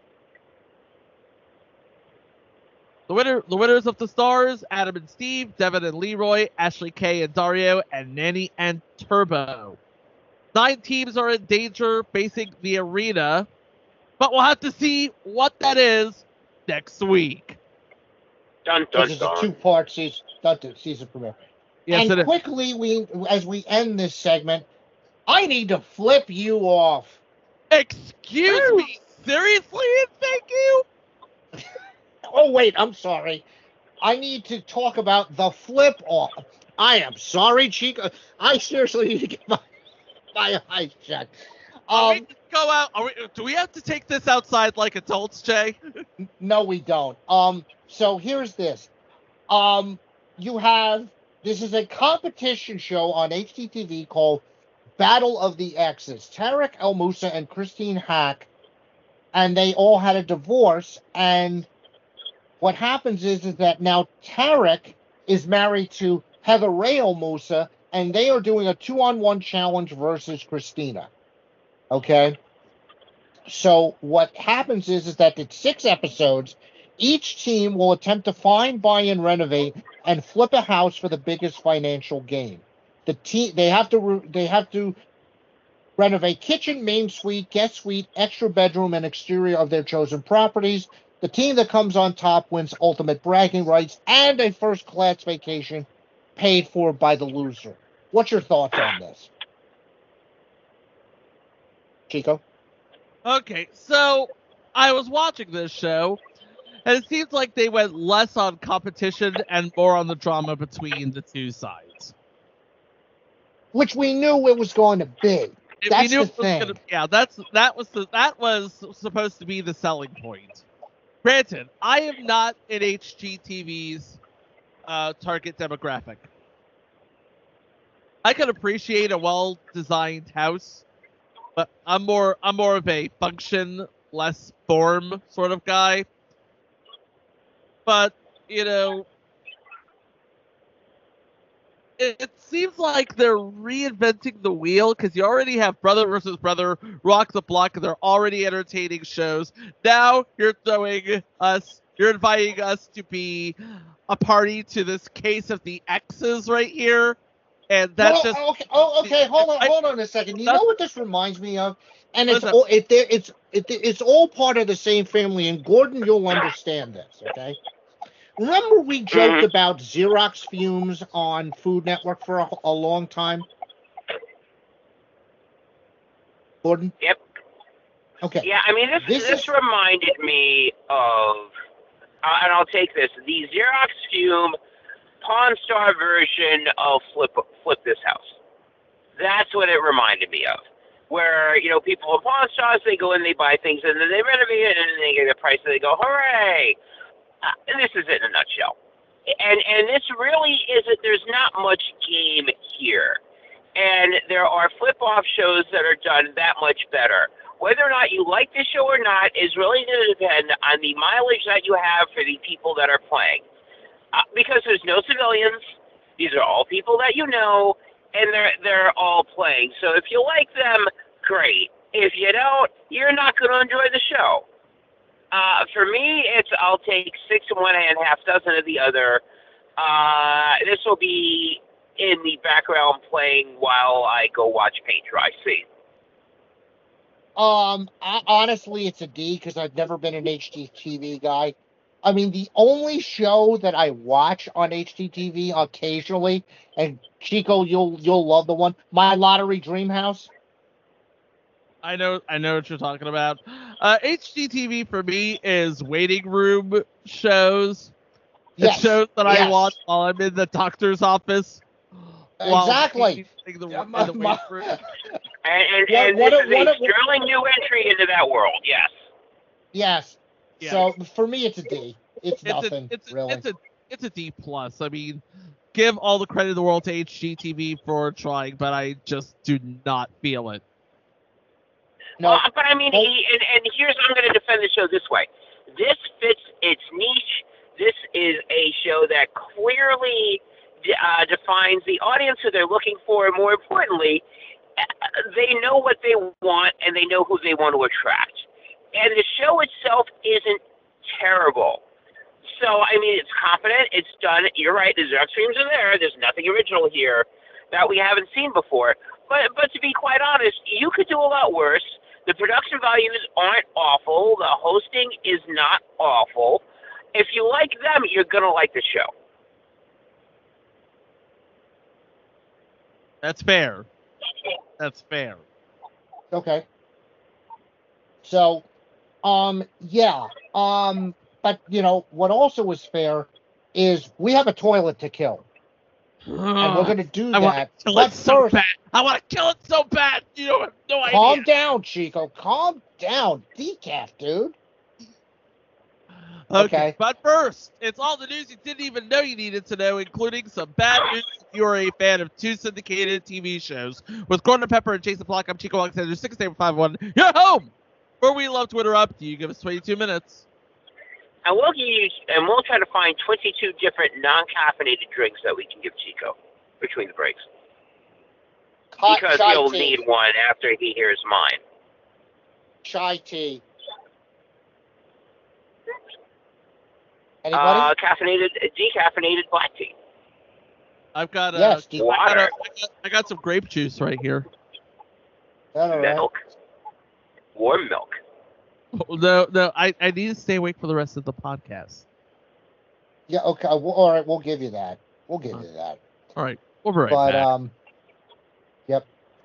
The winners of the stars: Adam and Steve, Devin and Leroy, Ashley K and Dario, and Nanny and Turbo. 9 teams are in danger facing the arena, but we'll have to see what that is next week. Dun, dun, This is dun. a 2-part season premiere. Yes, and it is. quickly, as we end this segment, I need to flip you off. Excuse me, seriously, and thank you? Oh, wait, I'm sorry. I need to talk about the flip off. I am sorry, Chico. I seriously need to get my eyes checked. Are we to go out? Do we have to take this outside like adults, Jay? No, we don't. So here's this. This is a competition show on HGTV called Battle of the Exes. Tarek El Moussa and Christine Hack, and they all had a divorce. And what happens is that now Tarek is married to Heather Ray El Moussa, and they are doing a 2-on-1 challenge versus Christina. Okay? So what happens is that it's 6 episodes. Each team will attempt to find, buy, and renovate and flip a house for the biggest financial gain. They have to renovate kitchen, main suite, guest suite, extra bedroom, and exterior of their chosen properties. The team that comes on top wins ultimate bragging rights and a first-class vacation paid for by the loser. What's your thoughts on this, Chico? Okay, so I was watching this show, and it seems like they went less on competition and more on the drama between the two sides. Which we knew it was going to be. That's the thing. That was supposed to be the selling point. Granted, I am not in HGTV's target demographic. I can appreciate a well-designed house, but I'm more of a function, less form sort of guy. But, you know, it seems like they're reinventing the wheel, because you already have Brother versus Brother, Rock the Block, and they're already entertaining shows. Now you're inviting us to be a party to this case of the X's right here. And that's okay. Hold on a second. You know what this reminds me of? And it's all part of the same family. And Gordon, you'll understand this, okay? Remember we joked about Xerox fumes on Food Network for a long time? Gordon? Yep. Okay. Yeah, I mean, this reminded me of, and I'll take this, the Xerox fume Pawn Star version of Flip This House. That's what it reminded me of. Where, you know, people in Pawn Stars, they go in, they buy things, and then they renovate it, and then they get a price, and they go, hooray! This is it in a nutshell. And this really isn't, there's not much game here. And there are flip-off shows that are done that much better. Whether or not you like the show or not is really going to depend on the mileage that you have for the people that are playing. Because there's no civilians, these are all people that you know, and they're all playing. So if you like them, great. If you don't, you're not going to enjoy the show. For me, I'll take 6 of one and half dozen of the other. This will be in the background playing while I go watch paint dry. See. Honestly, it's a D because I've never been an HGTV guy. I mean, the only show that I watch on HGTV occasionally, and Chico, you'll love the one, My Lottery Dream House. I know what you're talking about. HGTV for me is waiting room shows. Yes. It shows that I watch while I'm in the doctor's office. Exactly. And this is a sterling new entry into that world. Yes. Yes. Yeah. So for me, it's a D. It's nothing, really. It's a D plus. I mean, give all the credit in the world to HGTV for trying, but I just do not feel it. No, but I mean, and here's I'm going to defend the show this way. This fits its niche. This is a show that clearly defines the audience who they're looking for, and more importantly, they know what they want and they know who they want to attract. And the show itself isn't terrible. So, I mean, it's competent. It's done. You're right. The Xerox streams are there. There's nothing original here that we haven't seen before. But to be quite honest, you could do a lot worse. The production values aren't awful. The hosting is not awful. If you like them, you're going to like the show. That's fair. That's fair. Okay. So, but, you know, what also is fair is we have a toilet to kill. And we're going to do that. But first, I want to kill it so bad. You have no idea. Calm down, Chico. Calm down. Decaf, dude. Okay. But first, it's all the news you didn't even know you needed to know, including some bad news if you're a fan of 2 syndicated TV shows. With Gordon Pepper and Jason Block, I'm Chico Alexander, 68551. You're home! Where we love to interrupt you. Give us 22 minutes. And we'll try to find 22 different non-caffeinated drinks that we can give Chico between the breaks. Because he'll need one after he hears mine. Chai tea. Anybody? Decaffeinated black tea. I've got water. I got some grape juice right here. Milk. Warm milk. No, I need to stay awake for the rest of the podcast. Yeah, okay. All right, we'll give you that. We'll give you that. All right, we'll be right back. Yep.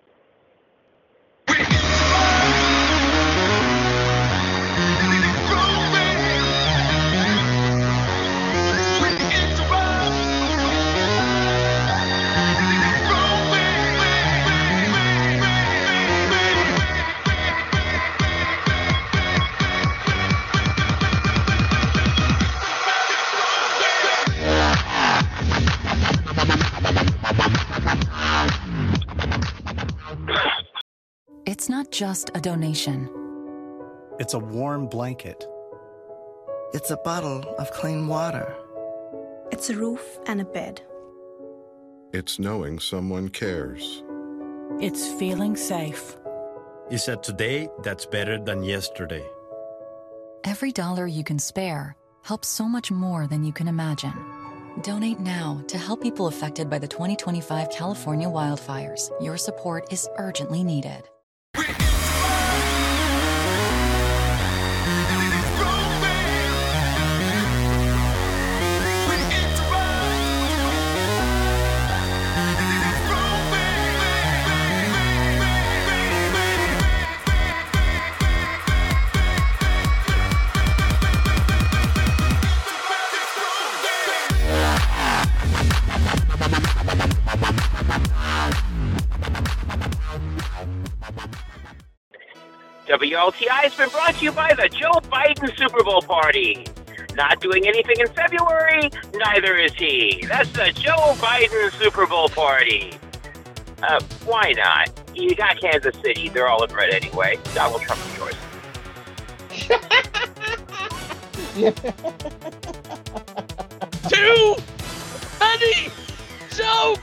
It's not just a donation. It's a warm blanket. It's a bottle of clean water. It's a roof and a bed. It's knowing someone cares. It's feeling safe. You said today, that's better than yesterday. Every dollar you can spare helps so much more than you can imagine. Donate now to help people affected by the 2025 California wildfires. Your support is urgently needed. WLTI has been brought to you by the Joe Biden Super Bowl party. Not doing anything in February, neither is he. That's the Joe Biden Super Bowl party. Why not? You got Kansas City. They're all in red anyway. Donald Trump is yours. Too many jokes!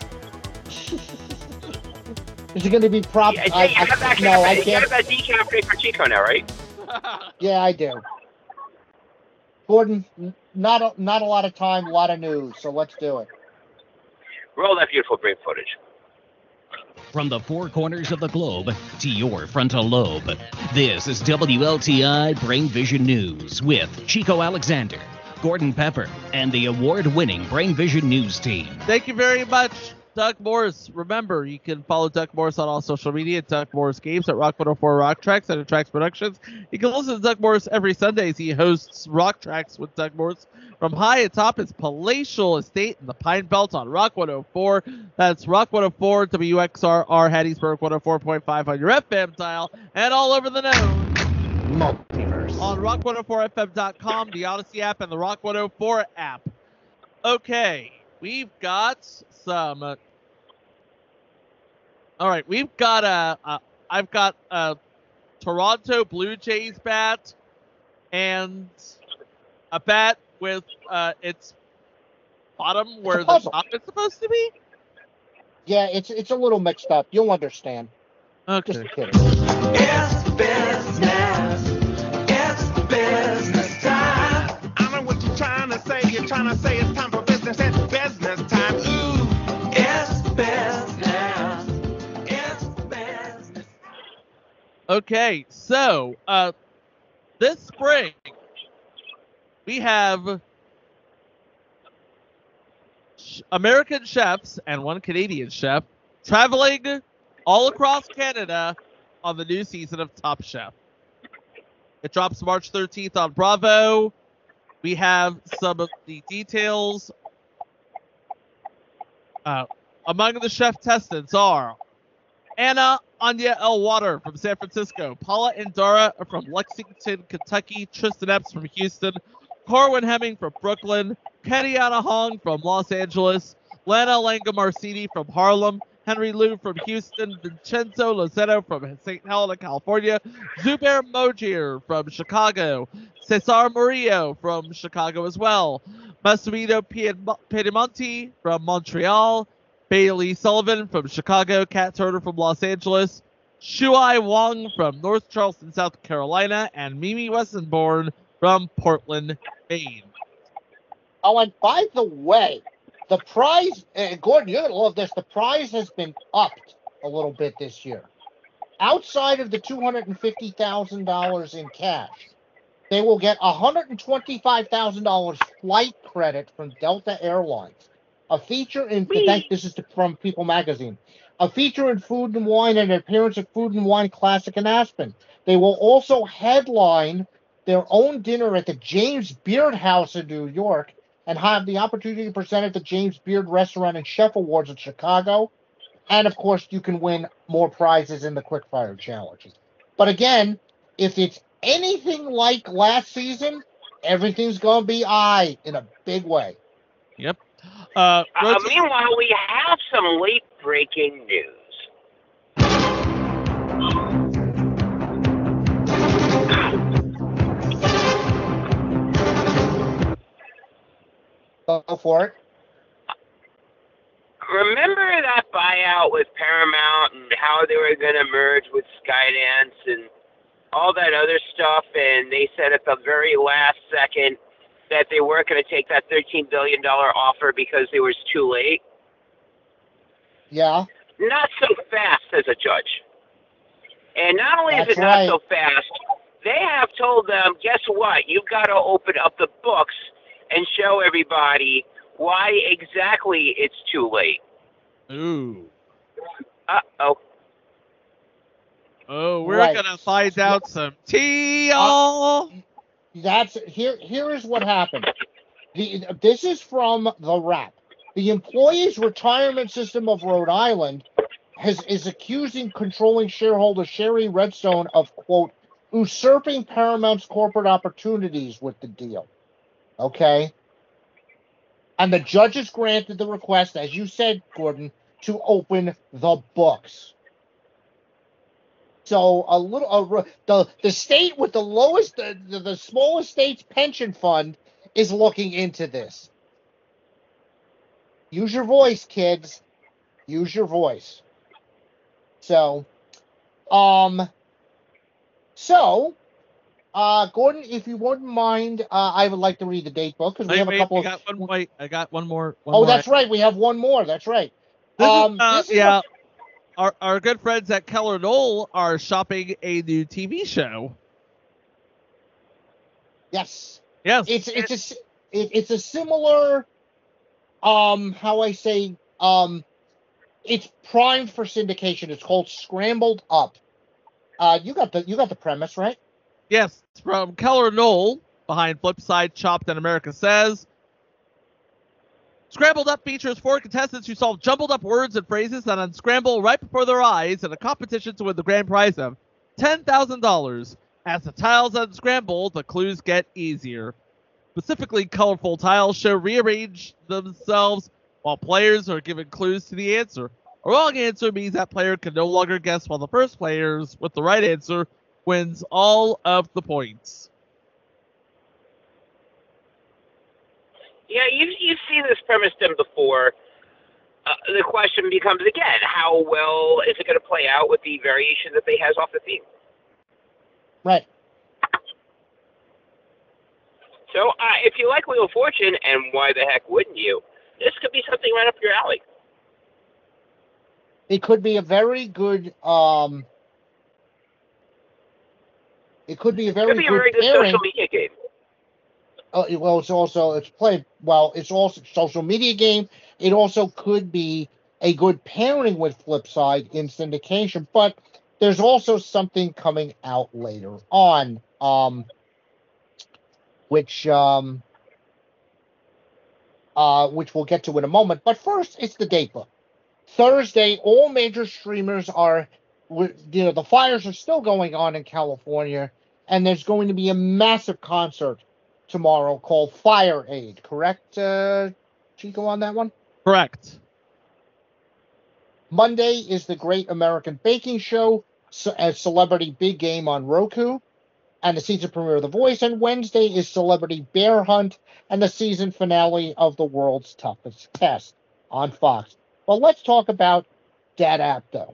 Is it going to be prop? You got that decaf drink for Chico now, right? Yeah, I do. Gordon, not a lot of time, a lot of news, so let's do it. Roll that beautiful brain footage. From the four corners of the globe to your frontal lobe, this is WLTI Brain Vision News with Chico Alexander, Gordon Pepper, and the award-winning Brain Vision News team. Thank you very much, Doug Morris. Remember, you can follow Doug Morris on all social media at Doug Morris Games, at Rock 104 Rock Tracks, and at Tracks Productions. You can listen to Doug Morris every Sunday as he hosts Rock Tracks with Doug Morris from high atop his palatial estate in the Pine Belt on Rock 104. That's Rock 104, WXRR, Hattiesburg 104.5 on your FM dial, and all over the known multiverse on rock104fm.com, the Odyssey app, and the Rock 104 app. Okay, we've got some. All right, we've got I've got a Toronto Blue Jays bat and a bat with its bottom where the top is supposed to be. Yeah, it's a little mixed up. You'll understand. Okay. Just kidding. It's business. It's business time. I know what you're trying to say. You're trying to say it's time for business. It's business time. Ooh, it's business. It's business. Okay, so this spring we have American chefs and one Canadian chef traveling all across Canada on the new season of Top Chef. It drops March 13th on Bravo. We have some of the details. Among the chef testants are Anna Anya Elwater from San Francisco, Paula Indara from Lexington, Kentucky, Tristan Epps from Houston, Corwin Hemming from Brooklyn, Kenyatta Hong from Los Angeles, Lana Langamarcini from Harlem, Henry Liu from Houston, Vincenzo Lozetto from St. Helena, California, Zubair Mojir from Chicago, Cesar Murillo from Chicago as well, Massimino Piedemonte from Montreal, Bailey Sullivan from Chicago, Kat Turner from Los Angeles, Shuai Wong from North Charleston, South Carolina, and Mimi Westenborn from Portland, Maine. Oh, and by the way, the prize, Gordon, you're going to love this, the prize has been upped a little bit this year. Outside of the $250,000 in cash, they will get $125,000 flight credit from Delta Airlines. A feature in, this is from People Magazine, a feature in Food and Wine and an appearance at Food and Wine Classic in Aspen. They will also headline their own dinner at the James Beard House in New York and have the opportunity to present at the James Beard Restaurant and Chef Awards in Chicago. And, of course, you can win more prizes in the Quickfire Challenge. But, again, if it's anything like last season, everything's going to be in a big way. Yep. Meanwhile, we have some late-breaking news. Go for it. Remember that buyout with Paramount and how they were going to merge with Skydance and all that other stuff, and they said at the very last second that they weren't going to take that $13 billion offer because it was too late? Yeah. Not so fast, as a judge. And not only is it right. not so fast, they have told them, guess what? You've got to open up the books and show everybody why exactly it's too late. Ooh. Uh-oh. Oh, we're gonna find out some tea, y'all. Here is what happened. This is from The Wrap. The Employees Retirement System of Rhode Island is accusing controlling shareholder Sherry Redstone of, quote, usurping Paramount's corporate opportunities with the deal. Okay? And the judges granted the request, as you said, Gordon, to open the books. So the state with the lowest, the smallest state's pension fund is looking into this. Use your voice, kids. Use your voice. So, Gordon, if you wouldn't mind, I would like to read the date book because we have a couple. I got one more. That's right. We have one more. That's right. Our good friends at Keller Knoll are shopping a new TV show. Yes. Yes. It's a similar, it's primed for syndication. It's called Scrambled Up. You got the premise, right? Yes, it's from Keller Knoll, behind Flipside, Chopped, and America Says. Scrambled Up features 4 contestants who solve jumbled up words and phrases that unscramble right before their eyes in a competition to win the grand prize of $10,000. As the tiles unscramble, the clues get easier. Specifically, colorful tiles show rearrange themselves while players are given clues to the answer. A wrong answer means that player can no longer guess, while the first players with the right answer wins all of the points. Yeah, you've seen this premise done before. The question becomes, again, how well is it going to play out with the variation that they has off the theme? Right. So, if you like Wheel of Fortune, and why the heck wouldn't you, this could be something right up your alley. It could be a very good, it could be a very good social media game. Well, it's also social media game. It also could be a good pairing with Flipside in syndication, but there's also something coming out later on, which we'll get to in a moment. But first, it's the date book. Thursday, all major streamers are, the fires are still going on in California, and there's going to be a massive concert tomorrow called Fire Aid, correct, Chico, on that one? Correct. Monday is the Great American Baking Show, a Celebrity Big Game on Roku, and the season premiere of The Voice. And Wednesday is Celebrity Bear Hunt and the season finale of The World's Toughest Test on Fox. Well, let's talk about that app, though.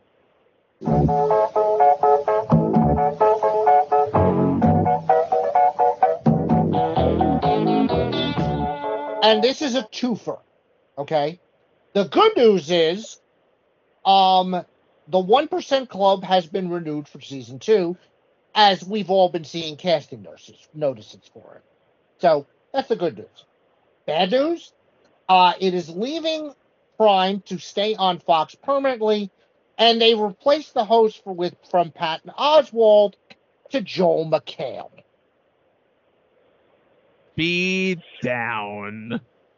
And this is a twofer, okay? The good news is the 1% Club has been renewed for season 2, as we've all been seeing casting notices for it. So that's the good news. Bad news, it is leaving Prime to stay on Fox permanently, and they replaced the host from Patton Oswalt to Joel McHale. Be down.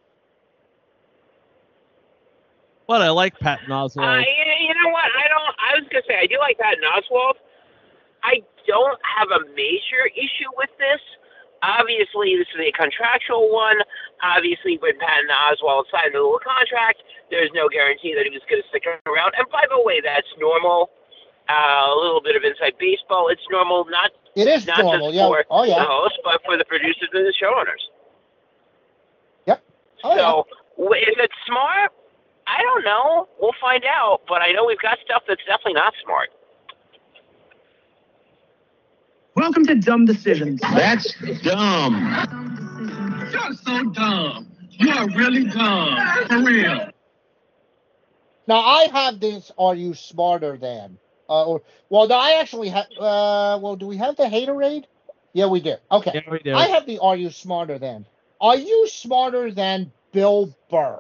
What, I like Patton Oswalt. You know what? I was gonna say I do like Patton Oswalt. I don't have a major issue with this. Obviously, this is a contractual one. Obviously, when Patton Oswalt signed the little contract, there's no guarantee that he was going to stick around. And by the way, that's normal. A little bit of inside baseball. It's normal, not normal, just for the host, but for the producers and the showrunners. Yep. If it's smart, I don't know. We'll find out. But I know we've got stuff that's definitely not smart. Welcome to Dumb Decisions. That's dumb. You're so dumb. You're really dumb. For real. Now, I have this, Are You Smarter Than? I actually have, do we have the Haterade? Yeah, we do. Okay. Yeah, we do. I have the Are You Smarter Than? Are you smarter than Bill Burr?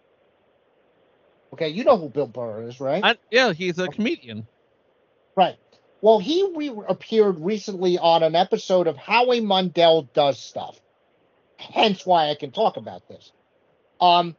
Okay, you know who Bill Burr is, right? Yeah, he's a comedian. Right. Well, he appeared recently on an episode of Howie Mandel Does Stuff. Hence why I can talk about this. Howie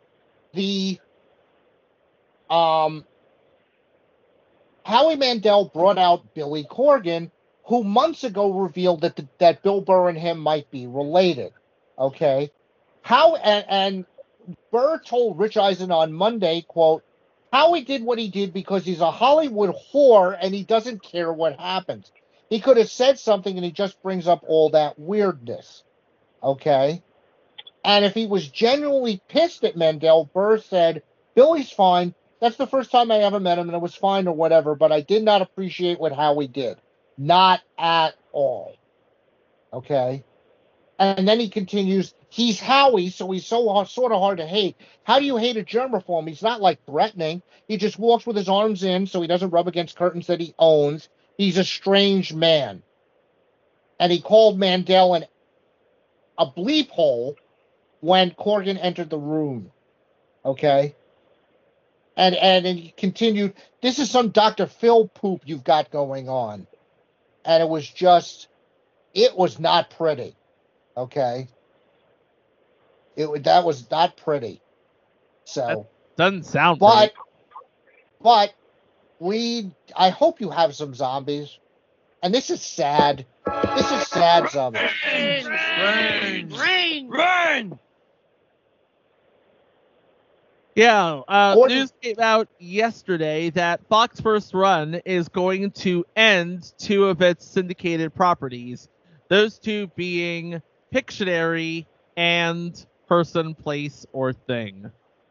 Mandel brought out Billy Corgan, who months ago revealed that Bill Burr and him might be related. Okay? And Burr told Rich Eisen on Monday, quote, Howie did what he did because he's a Hollywood whore and he doesn't care what happens. He could have said something and he just brings up all that weirdness. Okay? And if he was genuinely pissed at Mandel, Burr said, Billy's fine. That's the first time I ever met him and it was fine or whatever, but I did not appreciate what Howie did. Not at all. Okay? And then he continues, he's Howie, so he's sort of hard to hate. How do you hate a germaphobe? He's not, threatening. He just walks with his arms in so he doesn't rub against curtains that he owns. He's a strange man. And he called Mandel a bleep hole when Corgan entered the room. Okay? And he continued, this is some Dr. Phil poop you've got going on. And it was not pretty. Okay? That was not pretty. So that doesn't sound pretty. But I hope you have some zombies. And this is sad. This is sad zombies. Rain! Yeah, news came out yesterday that Fox First Run is going to end 2 of its syndicated properties. Those 2 being Pictionary and Person, Place, or Thing.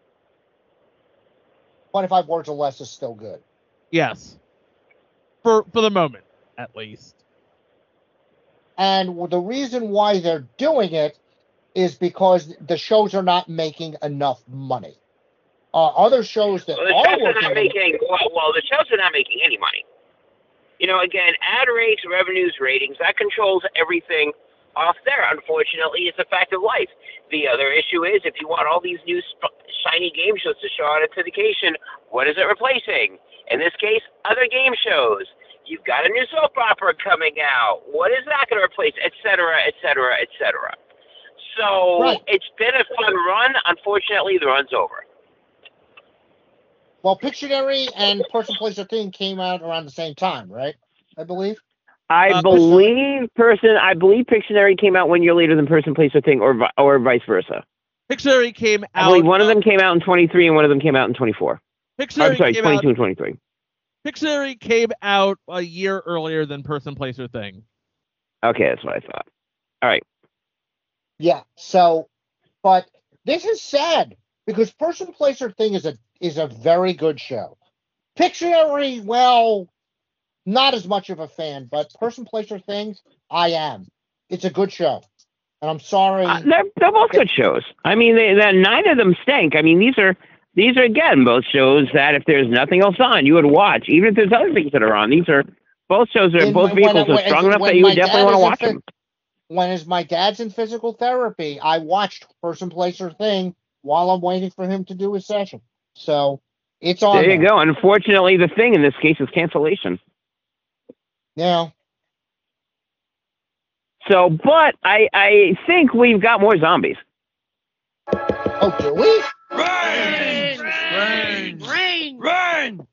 25 words or less is still good. Yes. For the moment, at least. And the reason why they're doing it is because the shows are not making enough money. Other shows that the shows are not making any money. You know, again, ad rates, revenues, ratings, that controls everything off there. Unfortunately, it's a fact of life. The other issue is if you want all these new shiny game shows to show on a syndication, what is it replacing? In this case, other game shows. You've got a new soap opera coming out. What is that going to replace? Et cetera, et cetera, et cetera. So It's been a fun run. Unfortunately, the run's over. Well, Pictionary and Person, Place, or Thing came out around the same time, right? I believe. I believe Pictionary came out 1 year later than Person, Place, or Thing, or vice versa. Pictionary came out. I believe one of them came out in 23 and one of them came out in 24. I'm sorry, 22 and 23. Pictionary came out a year earlier than Person, Place, or Thing. Okay, that's what I thought. All right. Yeah. So, but this is sad because Person, Place, or Thing is a very good show. Pictionary, well, not as much of a fan, but Person, Place, or Thing, I am. It's a good show, and I'm sorry. They're both good shows. I mean, neither of them stink. I mean, these are again both shows that if there's nothing else on, you would watch, even if there's other things that are on. These are both shows that both vehicles are strong enough that you would definitely want to watch them. When my dad's in physical therapy, I watched Person, Place, or Thing while I'm waiting for him to do his session. So it's on. There you go. Unfortunately, the thing in this case is cancellation. Yeah. So, but I think we've got more zombies. Oh, do we? Rain!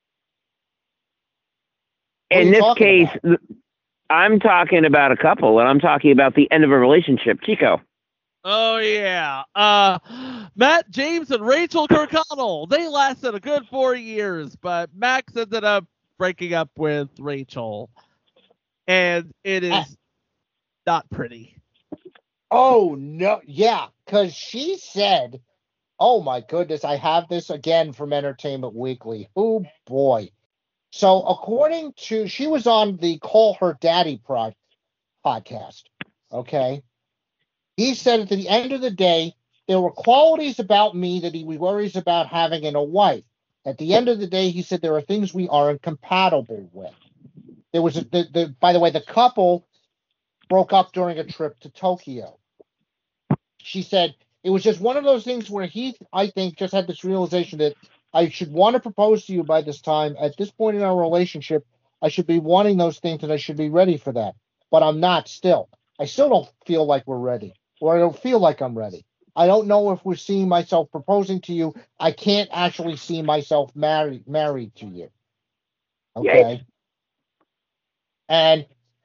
In this case, I'm talking about a couple, and I'm talking about the end of a relationship. Chico. Oh, yeah. Matt James and Rachel Kirkconnell. They lasted a good 4 years, but Max ended up breaking up with Rachel. And it is not pretty. Oh, no. Yeah, because she said, oh, my goodness, I have this again from Entertainment Weekly. Oh, boy. So, according to, she was on the Call Her Daddy podcast, okay? He said at the end of the day, there were qualities about me that he worries about having in a wife. At the end of the day, he said there are things we are incompatible with. There was, by the way, the couple broke up during a trip to Tokyo. She said it was just one of those things where he, I think, just had this realization that I should want to propose to you by this time. At this point in our relationship, I should be wanting those things and I should be ready for that. But I'm not still. I still don't feel like we're ready, or I don't feel like I'm ready. I don't know if we're seeing myself proposing to you. I can't actually see myself married to you. Okay. Yay. And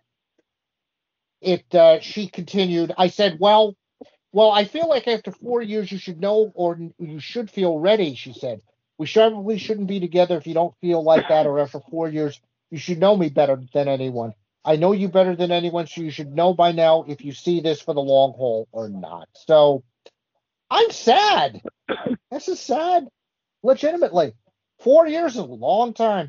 she continued, I said, well, I feel like after 4 years you should know, or you should feel ready, she said. We probably shouldn't be together if you don't feel like that, or after 4 years, you should know me better than anyone. I know you better than anyone, so you should know by now if you see this for the long haul or not. So, I'm sad. This is sad. Legitimately. 4 years is a long time.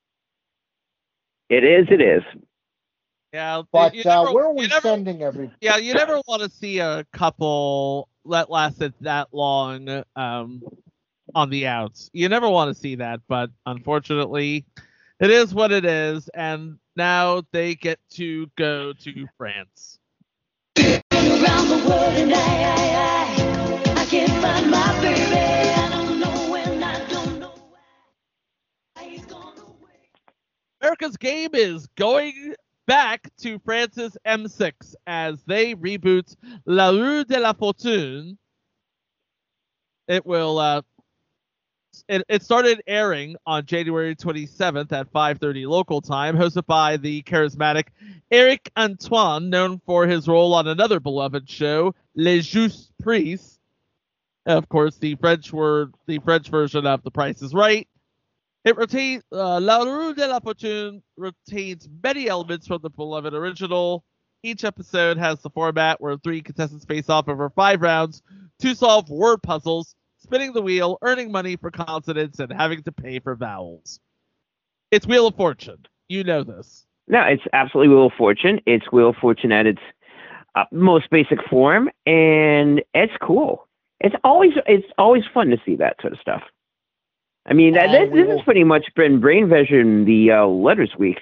It is. Yeah, but where are we sending everybody? Yeah, you never want to see a couple that lasted that long on the outs. You never want to see that, but unfortunately, it is what it is, and now they get to go to France. Around the world and I can't find my baby. I don't know when, I don't know why he's gone away. America's Game is going back to France's M6 as they reboot La Rue de la Fortune. It will it started airing on January 27th at 5:30 local time, hosted by the charismatic Eric Antoine, known for his role on another beloved show, Les Justes Prix. Of course, the French version of The Price is Right. It retains La Rue de la Fortune retains many elements from the beloved original. Each episode has the format where 3 contestants face off over 5 rounds to solve word puzzles, spinning the wheel, earning money for consonants, and having to pay for vowels. It's Wheel of Fortune. You know this. No, it's absolutely Wheel of Fortune. It's Wheel of Fortune at its most basic form, and it's cool. It's always fun to see that sort of stuff. I mean, this has pretty much been Brain Vision the letters week.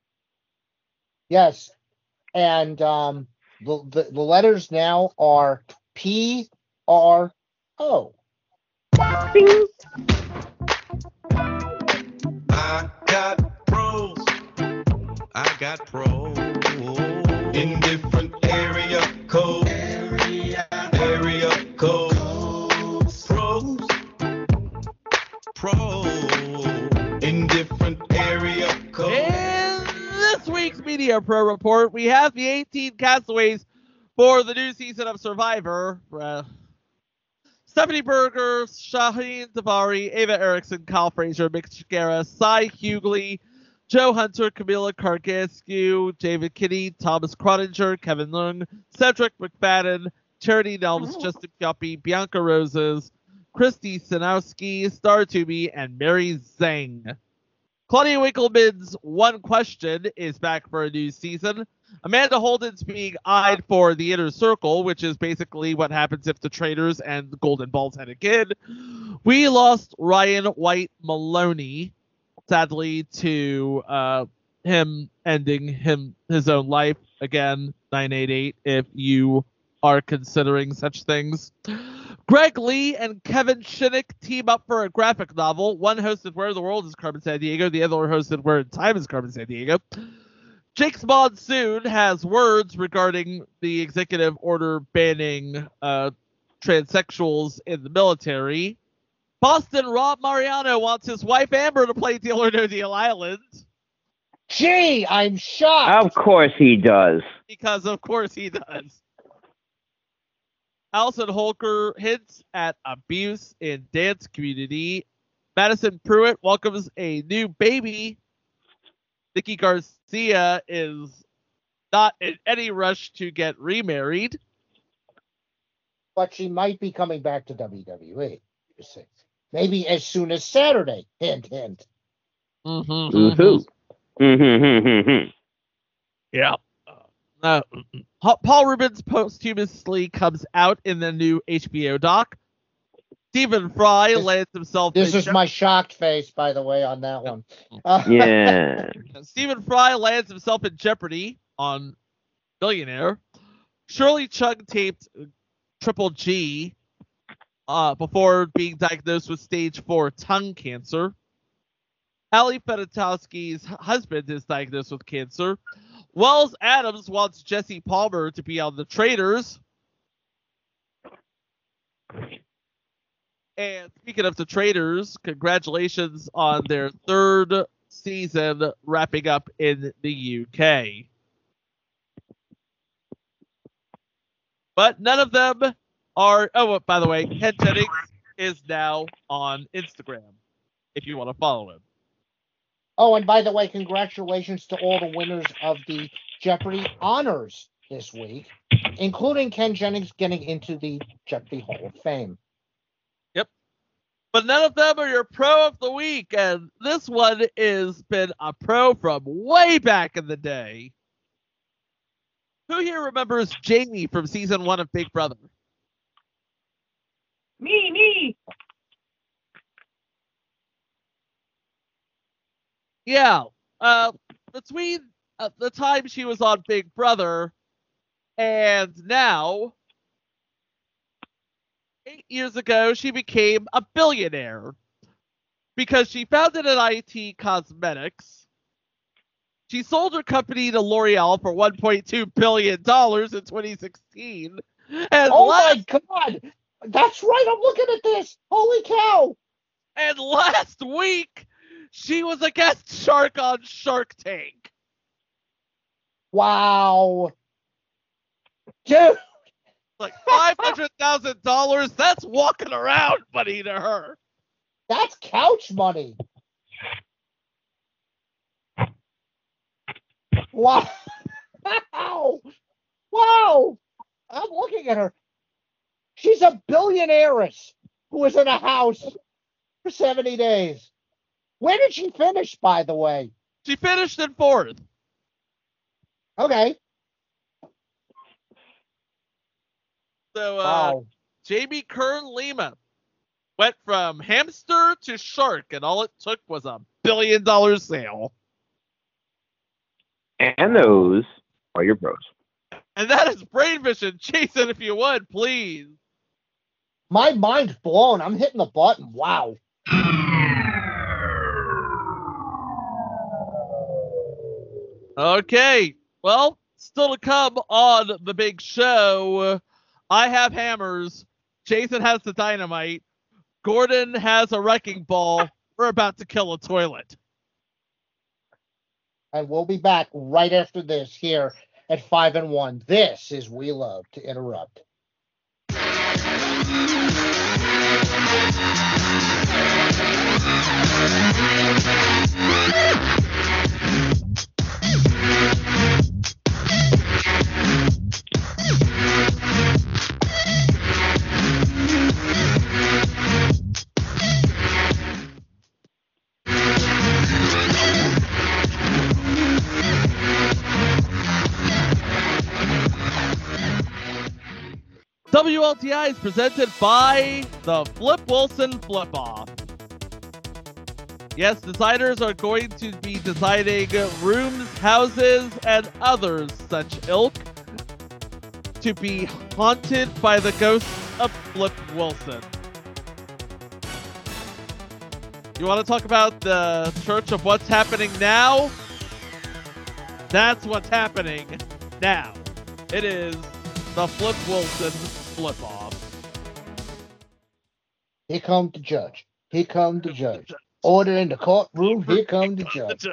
Yes, and the letters now are P-R-O. Bing. I got pros. In different area codes. Area codes. Pros. In different area codes. And this week's media Media Pro Report, we have the 18 castaways for the new season of Survivor. Stephanie Berger, Shaheen Davari, Ava Erickson, Kyle Fraser, Mick Shigera, Cy Hughley, Joe Hunter, Camila Cargascu, David Kinney, Thomas Croninger, Kevin Lung, Cedric McFadden, Charity Nelms, Justin Guppy, Bianca Roses, Christy Sinowski, Star Toomey, and Mary Zhang. Claudia Winkleman's One Question is back for a new season. Amanda Holden's being eyed for the Inner Circle, which is basically what happens if the Traitors and the Golden Balls had a kid. We lost Ryan White Maloney, sadly, to him ending his own life. Again, 988 if you are considering such things. Greg Lee and Kevin Shinnick team up for a graphic novel. One hosted Where the World is Carmen Sandiego. The other hosted Where in Time is Carmen Sandiego. Jake's Monsoon has words regarding the executive order banning transsexuals in the military. Boston Rob Mariano wants his wife Amber to play Deal or No Deal Island. Gee, I'm shocked. Of course he does. Because of course he does. Allison Holker hints at abuse in dance community. Madison Pruitt welcomes a new baby. Nikki Garcia is not in any rush to get remarried. But she might be coming back to WWE. You see. Maybe as soon as Saturday. Hint, hint. Yeah. Paul Rubens posthumously comes out in the new HBO doc. Stephen Fry lands himself. This is my shocked face, by the way, on that one. Yeah. Stephen Fry lands himself in Jeopardy on Billionaire. Shirley Chung taped Triple G before being diagnosed with stage 4 tongue cancer. Ali Fedotowsky's husband is diagnosed with cancer. Wells Adams wants Jesse Palmer to be on the Traitors. And speaking of the Traitors, congratulations on their 3rd season wrapping up in the UK. But none of them are... Oh, by the way, Ken Jennings is now on Instagram, if you want to follow him. Oh, and by the way, congratulations to all the winners of the Jeopardy honors this week, including Ken Jennings getting into the Jeopardy Hall of Fame. Yep. But none of them are your pro of the week, and this one has been a pro from way back in the day. Who here remembers Jamie from season 1 of Big Brother? Me. Yeah, between the time she was on Big Brother and now, 8 years ago, she became a billionaire because she founded an IT Cosmetics. She sold her company to L'Oreal for $1.2 billion in 2016. And my God! That's right, I'm looking at this! Holy cow! And last week, she was a guest shark on Shark Tank. Wow. Dude. Like $500,000, that's walking around money to her. That's couch money. Wow. Wow. I'm looking at her. She's a billionairess who was in a house for 70 days. Where did she finish, by the way? She finished in 4th. Okay. So, wow. Jamie Kern Lima went from hamster to shark, and all it took was a $1 billion sale. And those are your pros. And that is Brain Vision. Jason, if you would, please. My mind's blown. I'm hitting the button. Wow. Okay, well, still to come on the big show, I have hammers, Jason has the dynamite, Gordon has a wrecking ball, we're about to kill a toilet. And we'll be back right after this here at 5 and 1. This is We Love to Interrupt. WLTI is presented by the Flip Wilson Flip-Off. Yes, designers are going to be designing rooms, houses, and others such ilk to be haunted by the ghosts of Flip Wilson. You want to talk about the church of what's happening now? That's what's happening now. It is the Flip Wilson Flip-Off. Here comes the judge. Here comes the judge. Order in the courtroom. Here comes the judge.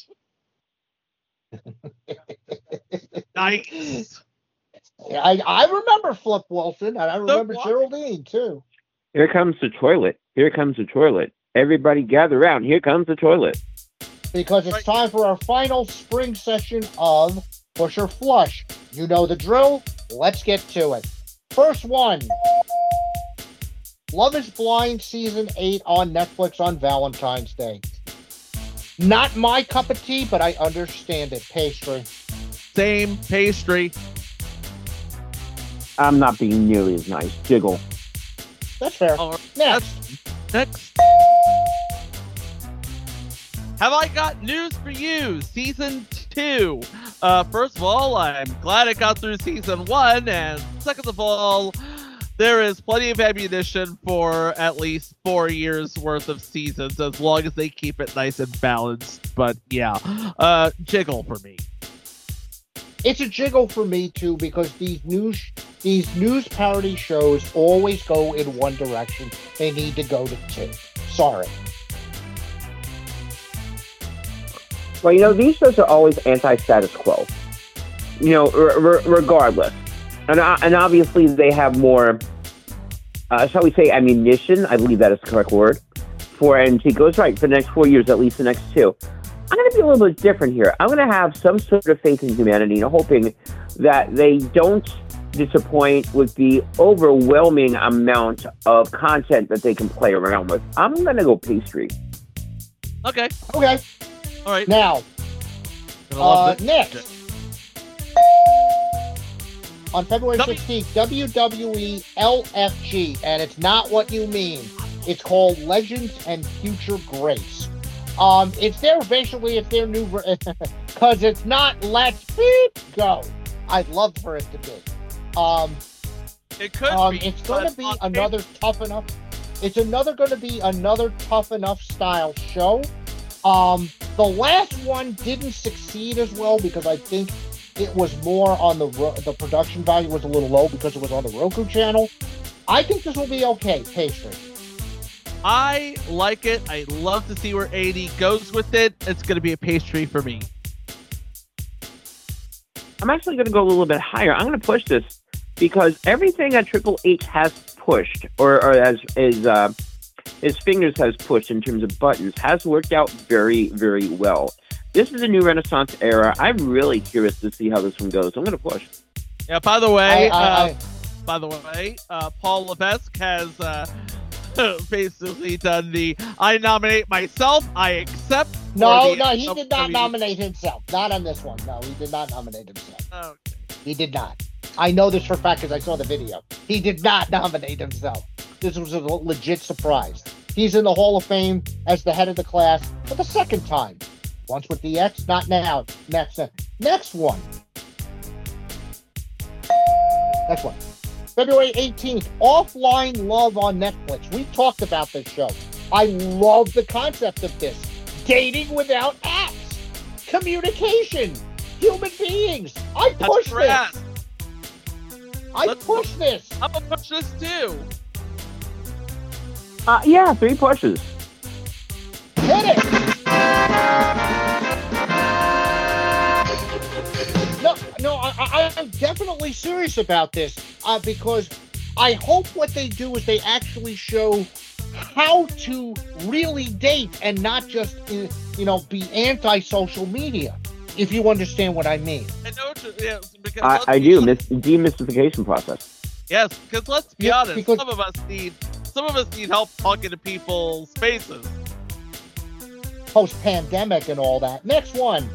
Nice. I remember Flip Wilson, and I remember Geraldine, too. Here comes the toilet. Here comes the toilet. Everybody gather around. Here comes the toilet. Because it's time for our final spring session of Push or Flush. You know the drill. Let's get to it. First one. Love is Blind Season 8 on Netflix on Valentine's Day. Not my cup of tea, but I understand it. Pastry. Same pastry. I'm not being nearly as nice. Jiggle. That's fair. Next. Have I got news for you? Season 2. First of all, I'm glad it got through Season 1. And second of all, there is plenty of ammunition for at least 4 years worth of seasons, as long as they keep it nice and balanced. But yeah, jiggle for me. It's a jiggle for me too, because these news parody shows always go in one direction. They need to go to two. Sorry. Well, you know, these shows are always anti-status quo. You know, regardless. And obviously they have more, shall we say, ammunition, I believe that is the correct word, for, and she goes, right, for the next 4 years, at least the next 2. I'm going to be a little bit different here. I'm going to have some sort of faith in humanity and hoping that they don't disappoint with the overwhelming amount of content that they can play around with. I'm going to go pastry. Okay. All right. Now, next. On February 16th, WWE LFG, and it's not what you mean. It's called Legends and Future Grace. It's their new, because it's not Let's Go. I'd love for it to be. It could be. It's going to be another tough enough. It's going to be another tough enough style show. The last one didn't succeed as well because I think it was more on the production value was a little low because it was on the Roku channel. I think this will be okay. Pastry. I like it. I love to see where AD goes with it. It's going to be a pastry for me. I'm actually going to go a little bit higher. I'm going to push this because everything that Triple H has pushed, or as his fingers has pushed in terms of buttons, has worked out very, very well. This is a new Renaissance era. I'm really curious to see how this one goes. I'm going to push. Yeah. By the way, Paul Levesque has basically done the "I nominate myself, I accept." No, he did not nominate himself. Not on this one. No, he did not nominate himself. Okay. He did not. I know this for a fact because I saw the video. He did not nominate himself. This was a legit surprise. He's in the Hall of Fame as the head of the class for the second time. Once with the X, not now. Next one. Next one. February 18th, Offline Love on Netflix. We talked about this show. I love the concept of this. Dating without apps. Communication. Human beings. I push this. I push this. I'm going to push this too. Yeah, 3 pushes. Hit it. I'm definitely serious about this because I hope what they do is they actually show how to really date and not just, be anti-social media, if you understand what I mean. I know what because I do. Demystification process. Yes, because let's be honest, because- some of us need help talking to people's faces. Post-pandemic and all that. Next one.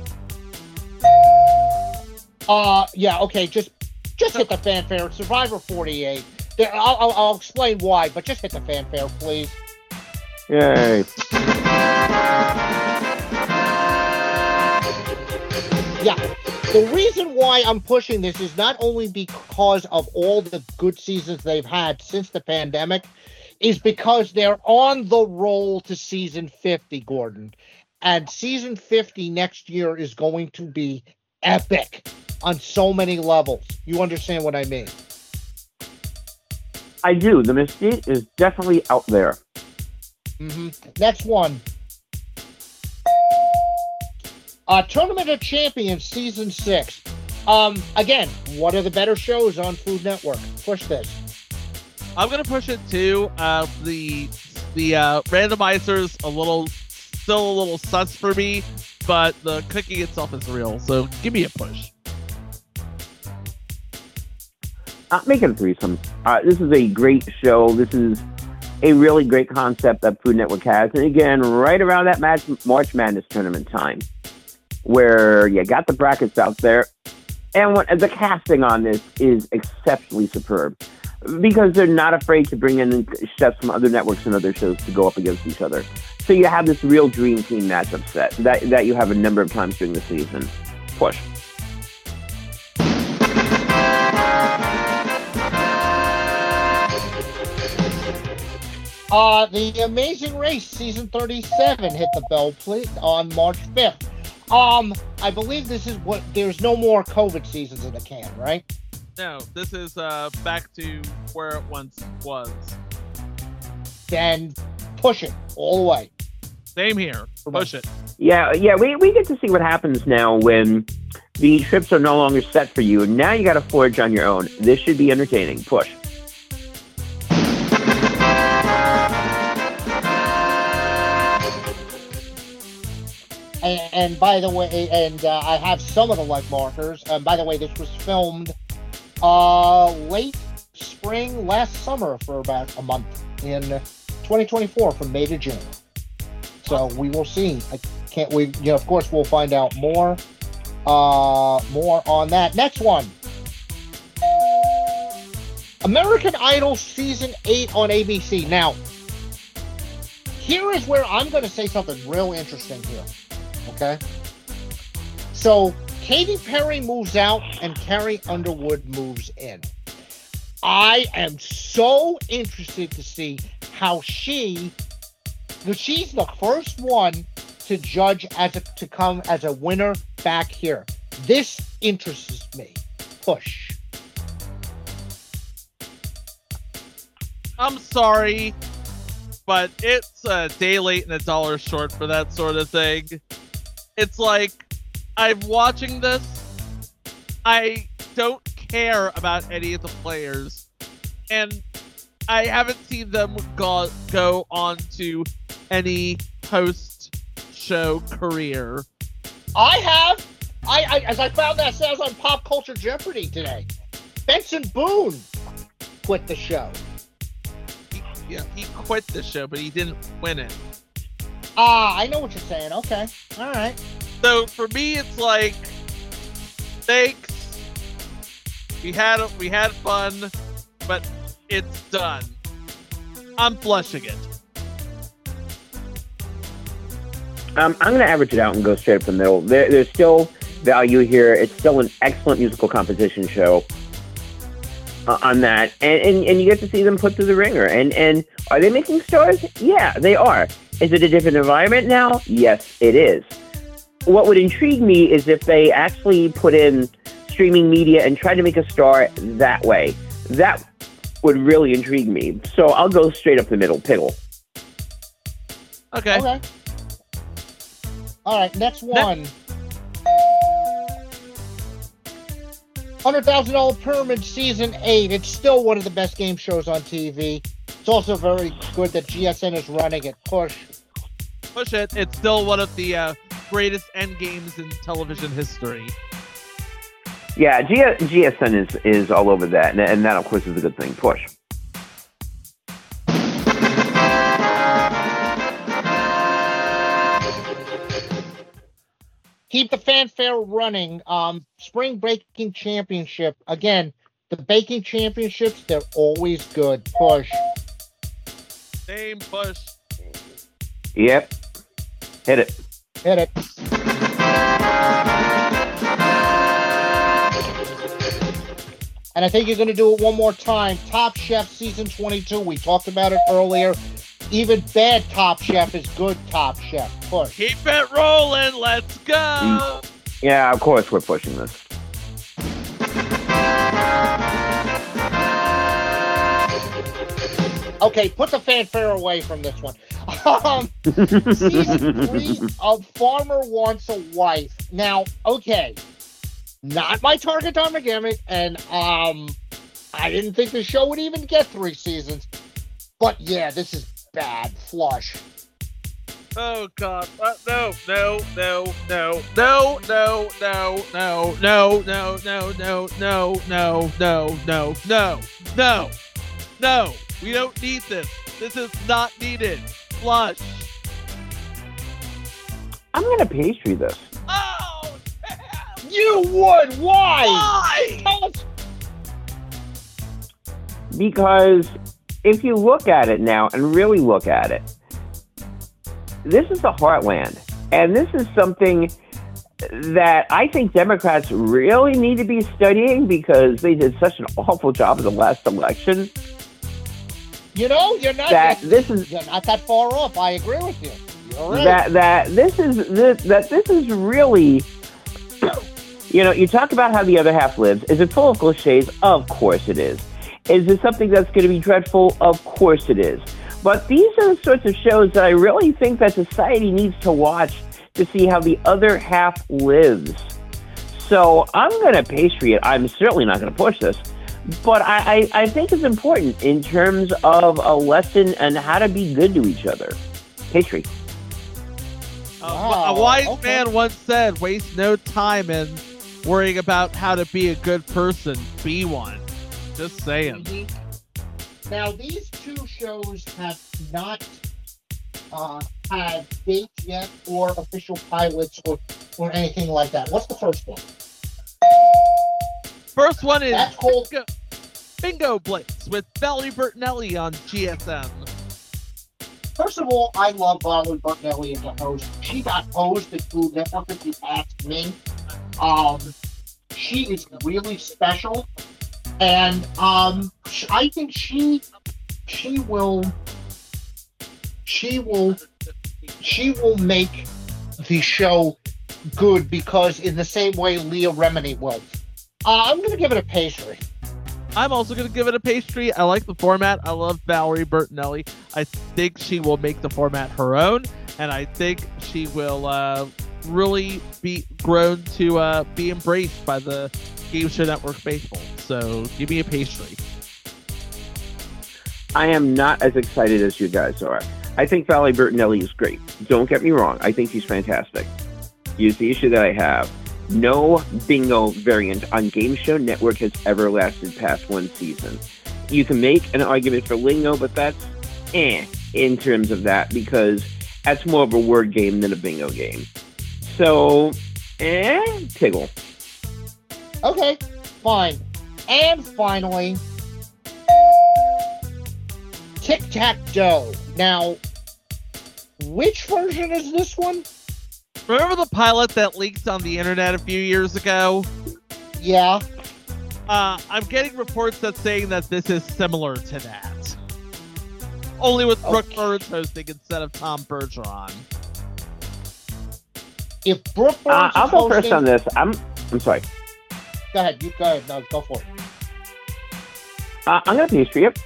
Okay, just hit the fanfare. It's Survivor 48. I'll explain why, but just hit the fanfare, please. Yay. Yeah. The reason why I'm pushing this is not only because of all the good seasons they've had since the pandemic, is because they're on the roll to season 50, Gordon. And season 50 next year is going to be epic on so many levels. You understand what I mean? I do. The mystique is definitely out there. Mm-hmm. Next one. Tournament of Champions Season 6. Again, what are the better shows on Food Network? Push this. I'm gonna push it too. The randomizer's still a little sus for me, but the cooking itself is real. So give me a push. Make it a threesome. This is a great show. This is a really great concept that Food Network has. And again, right around that March Madness tournament time, where you got the brackets out there, and the casting on this is exceptionally superb because they're not afraid to bring in chefs from other networks and other shows to go up against each other. So you have this real dream team matchup set that you have a number of times during the season. Push. The Amazing Race Season 37 hit the bell, please, on March 5th. I believe this is there's no more COVID seasons in the can, right? No, this is back to where it once was. Then push it all the way. Same here. Push it. Yeah, we get to see what happens now when the trips are no longer set for you. Now you got to forge on your own. This should be entertaining. Push. And by the way, I have some of the like markers. By the way, this was filmed late spring last summer for about a month in 2024 from May to June. So we will see. Of course, we'll find out more on that. Next one. American Idol Season 8 on ABC. Now, here is where I'm going to say something real interesting here. Okay? So, Katy Perry moves out and Carrie Underwood moves in. I am so interested to see how she's the first one to judge to come as a winner back here. This interests me. Push. I'm sorry, but it's a day late and $1 short for that sort of thing. It's like, I'm watching this. I don't care about any of the players. And I haven't seen them go on to any post-show career. I have. As I found that says on Pop Culture Jeopardy today. Benson Boone quit the show. He quit the show, but he didn't win it. I know what you're saying. Okay. All right. So for me, it's like, thanks. We had fun, but it's done. I'm flushing it. I'm going to average it out and go straight up the middle. There's still value here. It's still an excellent musical competition show on that. And you get to see them put through the ringer. And are they making stars? Yeah, they are. Is it a different environment now? Yes, it is. What would intrigue me is if they actually put in streaming media and try to make a star that way. That would really intrigue me. So I'll go straight up the middle. Piddle. Okay. All right, next one. $100,000 Pyramid Season 8. It's still one of the best game shows on TV. It's also very good that GSN is running it. Push. Push it. It's still one of the greatest end games in television history. Yeah, GSN is all over that, and that, of course, is a good thing. Push. Keep the fanfare running. Spring Baking Championship. Again, the baking championships, they're always good. Push. Same push. Yep. Hit it. Hit it. And I think you're going to do it one more time. Top Chef Season 22. We talked about it earlier. Even bad Top Chef is good Top Chef. Push. Keep it rolling. Let's go. Yeah, of course we're pushing this. Okay, put the fanfare away from this one. Season 3 of Farmer Wants a Wife. Now, okay, not my target demographic, and I didn't think the show would even get 3 seasons. But yeah, this is bad. Flush. Oh God! No! We don't need this. This is not needed. Flush. I'm gonna pastry this. Oh! You would? Why? Why? Tell us. Because if you look at it now and really look at it, this is the heartland. And this is something that I think Democrats really need to be studying because they did such an awful job in the last election. You know, you're not that far off. I agree with you. You're right. This is really, you know, you talk about how the other half lives. Is it full of cliches? Of course it is. Is it something that's going to be dreadful? Of course it is. But these are the sorts of shows that I really think that society needs to watch to see how the other half lives. So I'm going to pastry it. I'm certainly not going to push this. But I think it's important in terms of a lesson on how to be good to each other. Pastry. A wise man once said, waste no time in worrying about how to be a good person. Be one. Just saying. Mm-hmm. Now, these 2 shows have not had dates yet or official pilots or anything like that. What's the first one? First one is That's called Bingo Blitz with Valerie Bertinelli on GSM. First of all, I love Valerie Bertinelli as a host. She got hosed at Food Network, if you ask me. She is really special. And I think she will make the show good because in the same way Leah Remini will. I'm going to give it a pastry. I'm also going to give it a pastry. I like the format. I love Valerie Bertinelli. I think she will make the format her own, and I think she will really be grown to be embraced by the Game Show Network faithful. So give me a pastry. I am not as excited as you guys are. I think Valerie Bertinelli is great. Don't get me wrong. I think she's fantastic. Here's the issue that I have. No bingo variant on Game Show Network has ever lasted past 1 season. You can make an argument for lingo, but that's in terms of that because that's more of a word game than a bingo game. So, tiggle. Okay, fine. And finally, Tic-Tac-Dough. Now, which version is this one? Remember the pilot that leaked on the internet a few years ago? Yeah. I'm getting reports that saying that this is similar to that. Only with Brooke Burns hosting instead of Tom Bergeron. If Brooke Burns I'll go first on this. I'm sorry. Go ahead. You go ahead. No, go for it. I'm going to pastry it.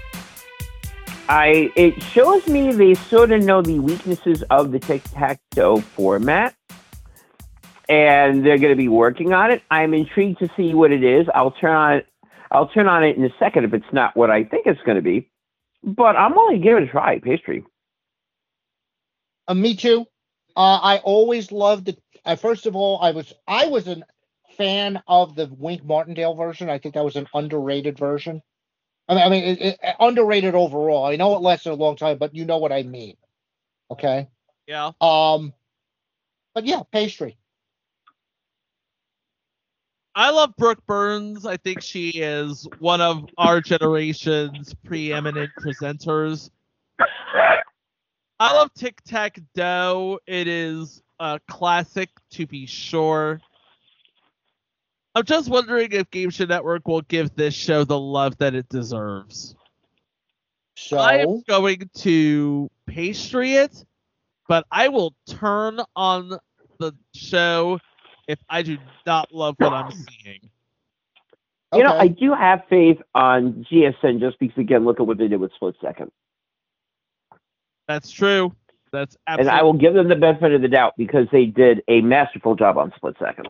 It shows me they sort of know the weaknesses of the Tic-Tac-Toe format. and they're going to be working on it. I'm intrigued to see what it is. I'll turn on it in a second if it's not what I think it's going to be. But I'm willing to give it a try. Pastry. Me too. I always loved it. First of all, I was a fan of the Wink Martindale version. I think that was an underrated version. I mean, underrated overall. I know it lasted a long time, but you know what I mean. Okay. Yeah. But yeah, Pastry. I love Brooke Burns. I think she is one of our generation's preeminent presenters. I love Tic Tac Dough. It is a classic, to be sure. I'm just wondering if Game Show Network will give this show the love that it deserves. So I am going to pastry it, but I will turn on the show if I do not love what I'm seeing. You know, I do have faith on GSN just because, again, look at what they did with Split Second. That's true. That's absolutely. And I will give them the benefit of the doubt because they did a masterful job on Split Second.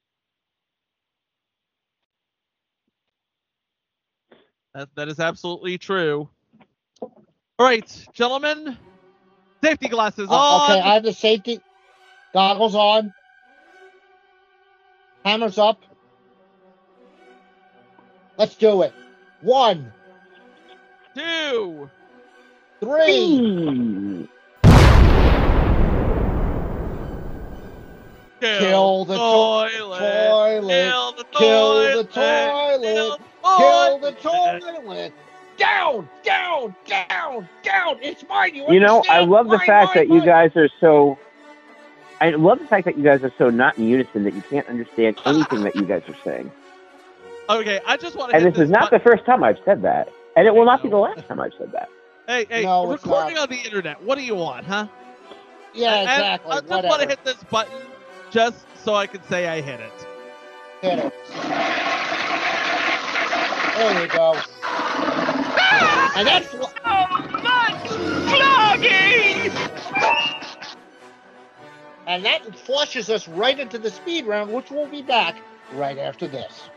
That is absolutely true. All right, gentlemen. Safety glasses on. Okay, I have the safety goggles on. Hammers up. Let's do it. 1, 2, 3. Kill the toilet. Kill the toilet. Kill the toilet. Down. It's mine. You know, I love the fact that you guys are so. I love the fact that you guys are so not in unison that you can't understand anything that you guys are saying. Okay, I just want to. And this is not the first time I've said that, and it will not be the last time I've said that. Hey, No, recording on the internet. What do you want, huh? Yeah, exactly. I just want to hit this button just so I can say I hit it. Hit it. There you go. And that's flogging! And that flushes us right into the speed round, which we'll be back right after this.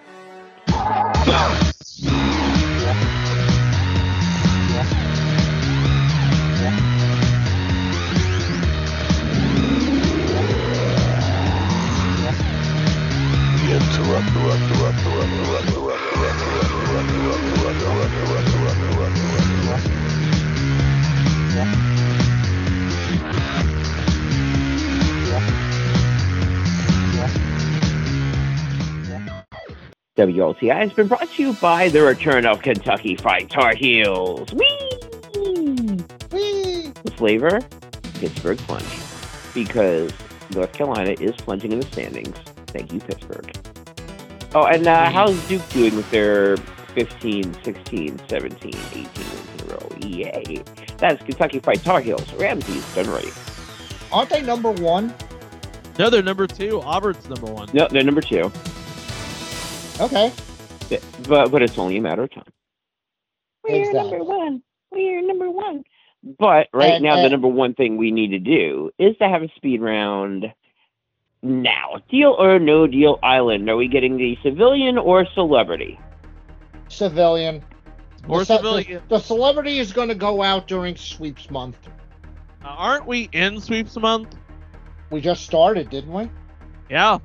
WLTI has been brought to you by the return of Kentucky Fried Tar Heels. Whee! The flavor, Pittsburgh Plunge. Because North Carolina is plunging in the standings. Thank you, Pittsburgh. Oh, and how's Duke doing with their 15, 16, 17, 18 wins in a row? Yay. That's Kentucky Fried Tar Heels. Ramsey's done right. Aren't they number 1? No, they're number 2. Auburn's number 1. No, they're number 2. Okay. But it's only a matter of time. We're number 1. We're number 1. But right now, the number one thing we need to do is to have a speed round now. Deal or no deal island. Are we getting the civilian or celebrity? Civilian. Or civilian. The celebrity is going to go out during sweeps month. Aren't we in sweeps month? We just started, didn't we? Yeah.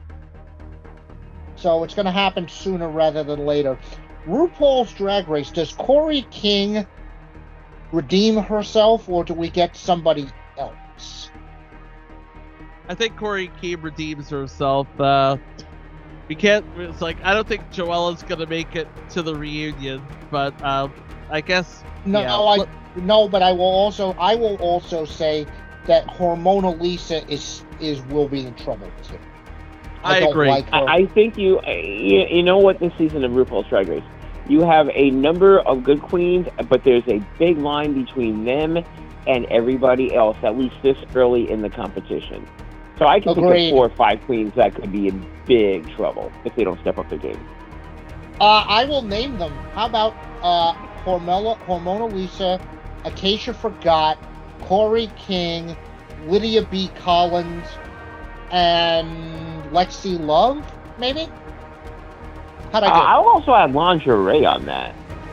So it's going to happen sooner rather than later. RuPaul's Drag Race. Does Corey King redeem herself, or do we get somebody else? I think Corey King redeems herself. We can't. It's like I don't think Joella's gonna make it to the reunion, but I guess. No, yeah. No, but I will also say that Hormona Lisa will be in trouble too. I agree. Like her. I think you know what, this season of RuPaul's Drag Race, you have a number of good queens, but there's a big line between them and everybody else, at least this early in the competition. So I can think of 4 or 5 queens that could be in big trouble if they don't step up their game. I will name them. How about Hormona Lisa, Acacia Forgot, Corey King, Lydia B. Collins, and Lexi Love, maybe? How'd I do? I'll also add lingerie on that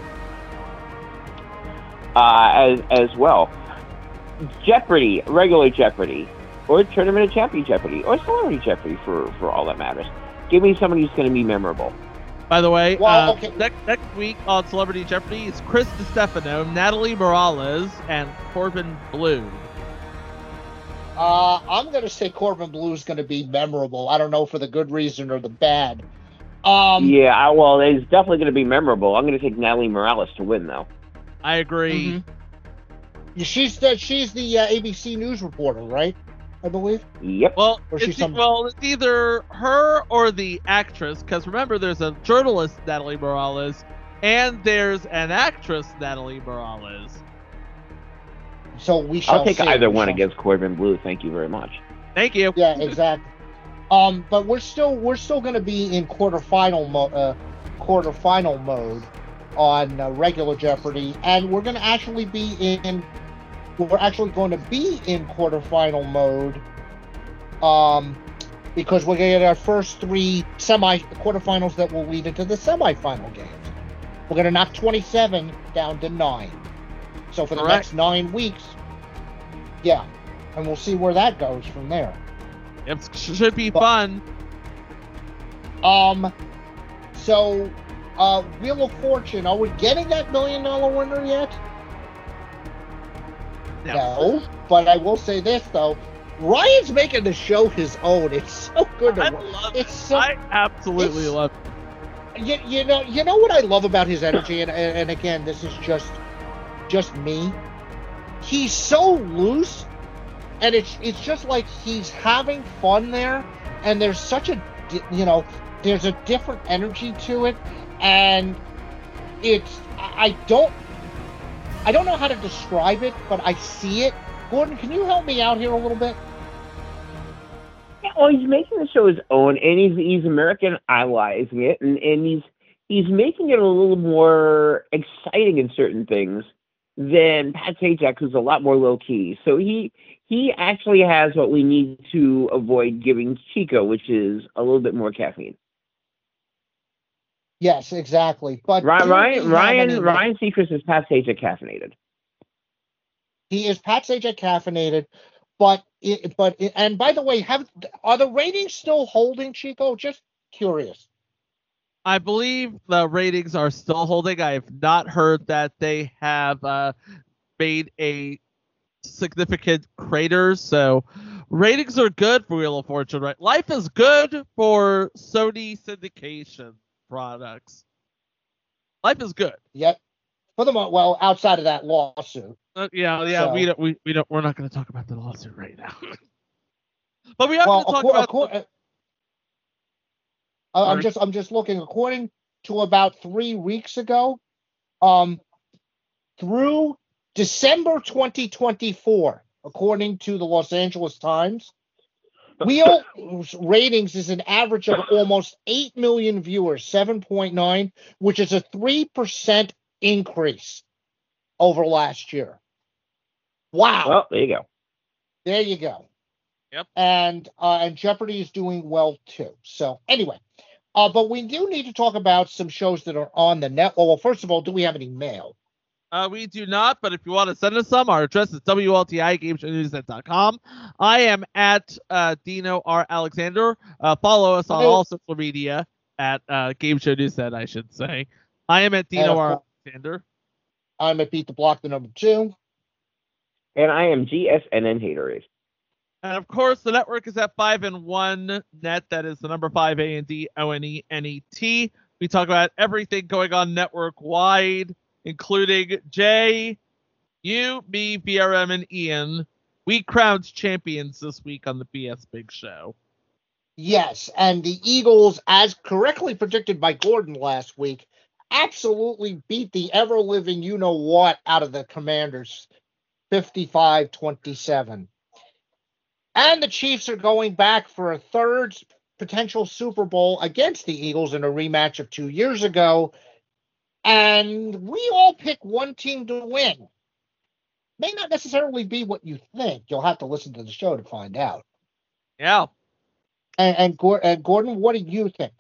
as well. Jeopardy, regular Jeopardy, or Tournament of Champions Jeopardy, or Celebrity Jeopardy for all that matters. Give me somebody who's going to be memorable. By the way, okay. next week on Celebrity Jeopardy is Chris DiStefano, Natalie Morales, and Corbin Blue. I'm going to say Corbin Blue is going to be memorable. I don't know for the good reason or the bad. Well, it's definitely going to be memorable. I'm going to take Natalie Morales to win, though. I agree. Mm-hmm. She's the ABC News reporter, right? I believe. Yep. Well, it's either her or the actress, because remember, there's a journalist, Natalie Morales, and there's an actress, Natalie Morales. So we shall I'll take see. either one against Corbin Blue. Thank you very much. Thank you. Yeah, exactly. But we're still going to be in quarterfinal mode on regular Jeopardy, and we're actually going to be in quarterfinal mode, because we're going to get our first 3 quarterfinals that will lead into the semifinal games. We're going to knock 27 down to 9. So for the next 9 weeks, yeah, and we'll see where that goes from there. It should be fun. So, Wheel of Fortune, are we getting that $1 million winner yet? No, but I will say this though, Ryan's making the show his own. It's so good to watch. I absolutely love it. You know what I love about his energy, and again, this is just me. He's so loose, and it's just like he's having fun there, and there's such a there's a different energy to it, and I don't know how to describe it, but I see it. Gordon, can you help me out here a little bit? Yeah, well, he's making the show his own, and he's Americanizing it, and he's making it a little more exciting in certain things than Pat Sajak, who's a lot more low key. So he actually has what we need to avoid giving Chico, which is a little bit more caffeine. Yes, exactly. But Ryan Seacrest is Pat Sajak caffeinated. He is Pat Sajak caffeinated, and by the way, are the ratings still holding, Chico? Just curious. I believe the ratings are still holding. I have not heard that they have made a significant crater, so ratings are good for Wheel of Fortune, right? Life is good for Sony syndication products. Life is good. Yep. For the moment, well, outside of that lawsuit. Yeah. So. We're not going to talk about the lawsuit right now. But we are going to talk about. I'm just looking. According to about 3 weeks ago, through December 2024, according to the Los Angeles Times, Wheel ratings is an average of almost 8 million viewers, 7.9, which is a 3% increase over last year. Wow. Well, there you go. There you go. Yep. And Jeopardy is doing well too. So anyway, but we do need to talk about some shows that are on the net. Well, first of all, do we have any mail? We do not, but if you want to send us some, our address is WLTI@GameShowNewsNet.com. I am at Dino R. Alexander. Follow us on all social media at Game Show Newsnet, I should say. I am at Dino R. Alexander. I'm at Beat the Block, the number 2. And I am GSNN Haterade. And of course, the network is at 5-in-1 Net. That is the number 5 ANDONENET. We talk about everything going on network wide, including Jay, you, me, BRM, and Ian. We crowned champions this week on the BS Big Show. Yes, and the Eagles, as correctly predicted by Gordon last week, absolutely beat the ever-living you-know-what out of the Commanders, 55-27. And the Chiefs are going back for a third potential Super Bowl against the Eagles in a rematch of 2 years ago. And we all pick one team to win. May not necessarily be what you think. You'll have to listen to the show to find out. Yeah. And Gordon, what do you think?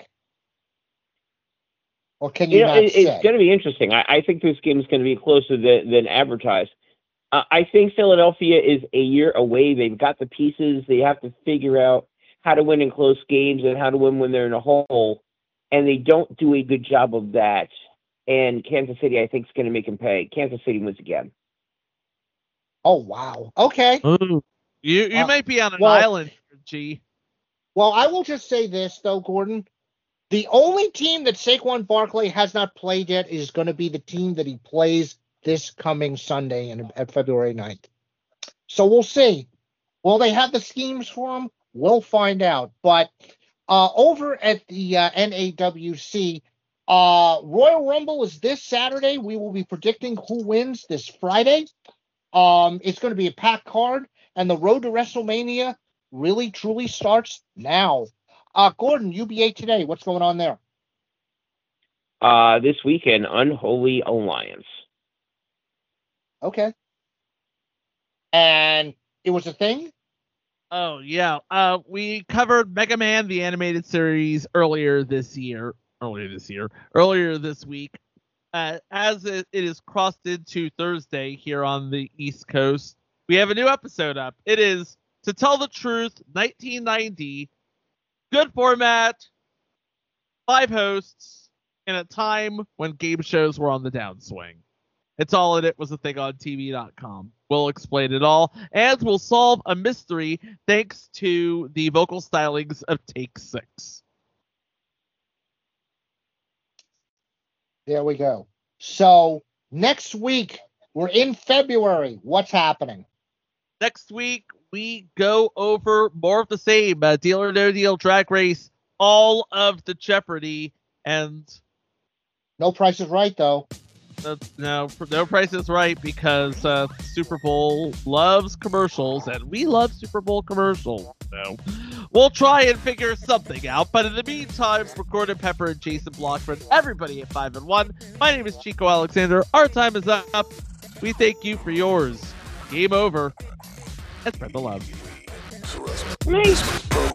Or can you, not it's going to be interesting. I think this game is going to be closer than advertised. I think Philadelphia is a year away. They've got the pieces. They have to figure out how to win in close games and how to win when they're in a hole. And they don't do a good job of that. And Kansas City, I think, is going to make them pay. Kansas City wins again. Oh, wow. Okay. Ooh. You might be on an island, G. Well, I will just say this, though, Gordon. The only team that Saquon Barkley has not played yet is going to be the team that he plays this coming Sunday at February 9th. So we'll see. Will they have the schemes for him? We'll find out. But over at the NAWC, Royal Rumble is this Saturday. We will be predicting who wins this Friday. It's going to be a packed card, and the road to WrestleMania really, truly starts now. Gordon, UBA today, what's going on there? This weekend, Unholy Alliance. Okay. And it was a thing? Oh, yeah. We covered Mega Man, the animated series, earlier this week. As it is crossed into Thursday here on the East Coast, we have a new episode up. It is To Tell the Truth, 1990. Good format, 5 hosts, in a time when game shows were on the downswing. It's All In It was a thing on TV.com. We'll explain it all, and we'll solve a mystery thanks to the vocal stylings of Take 6. There we go. So next week, we're in February. What's happening? Next week, we go over more of the same. Deal or No Deal, Drag Race, all of the Jeopardy, and... No Price is Right, though. No Price is Right, because Super Bowl loves commercials, and we love Super Bowl commercials. So we'll try and figure something out. But in the meantime, for Gordon Pepper and Jason Blockford, everybody at 5 and 1, my name is Chico Alexander. Our time is up. We thank you for yours. Game over. And spread the love.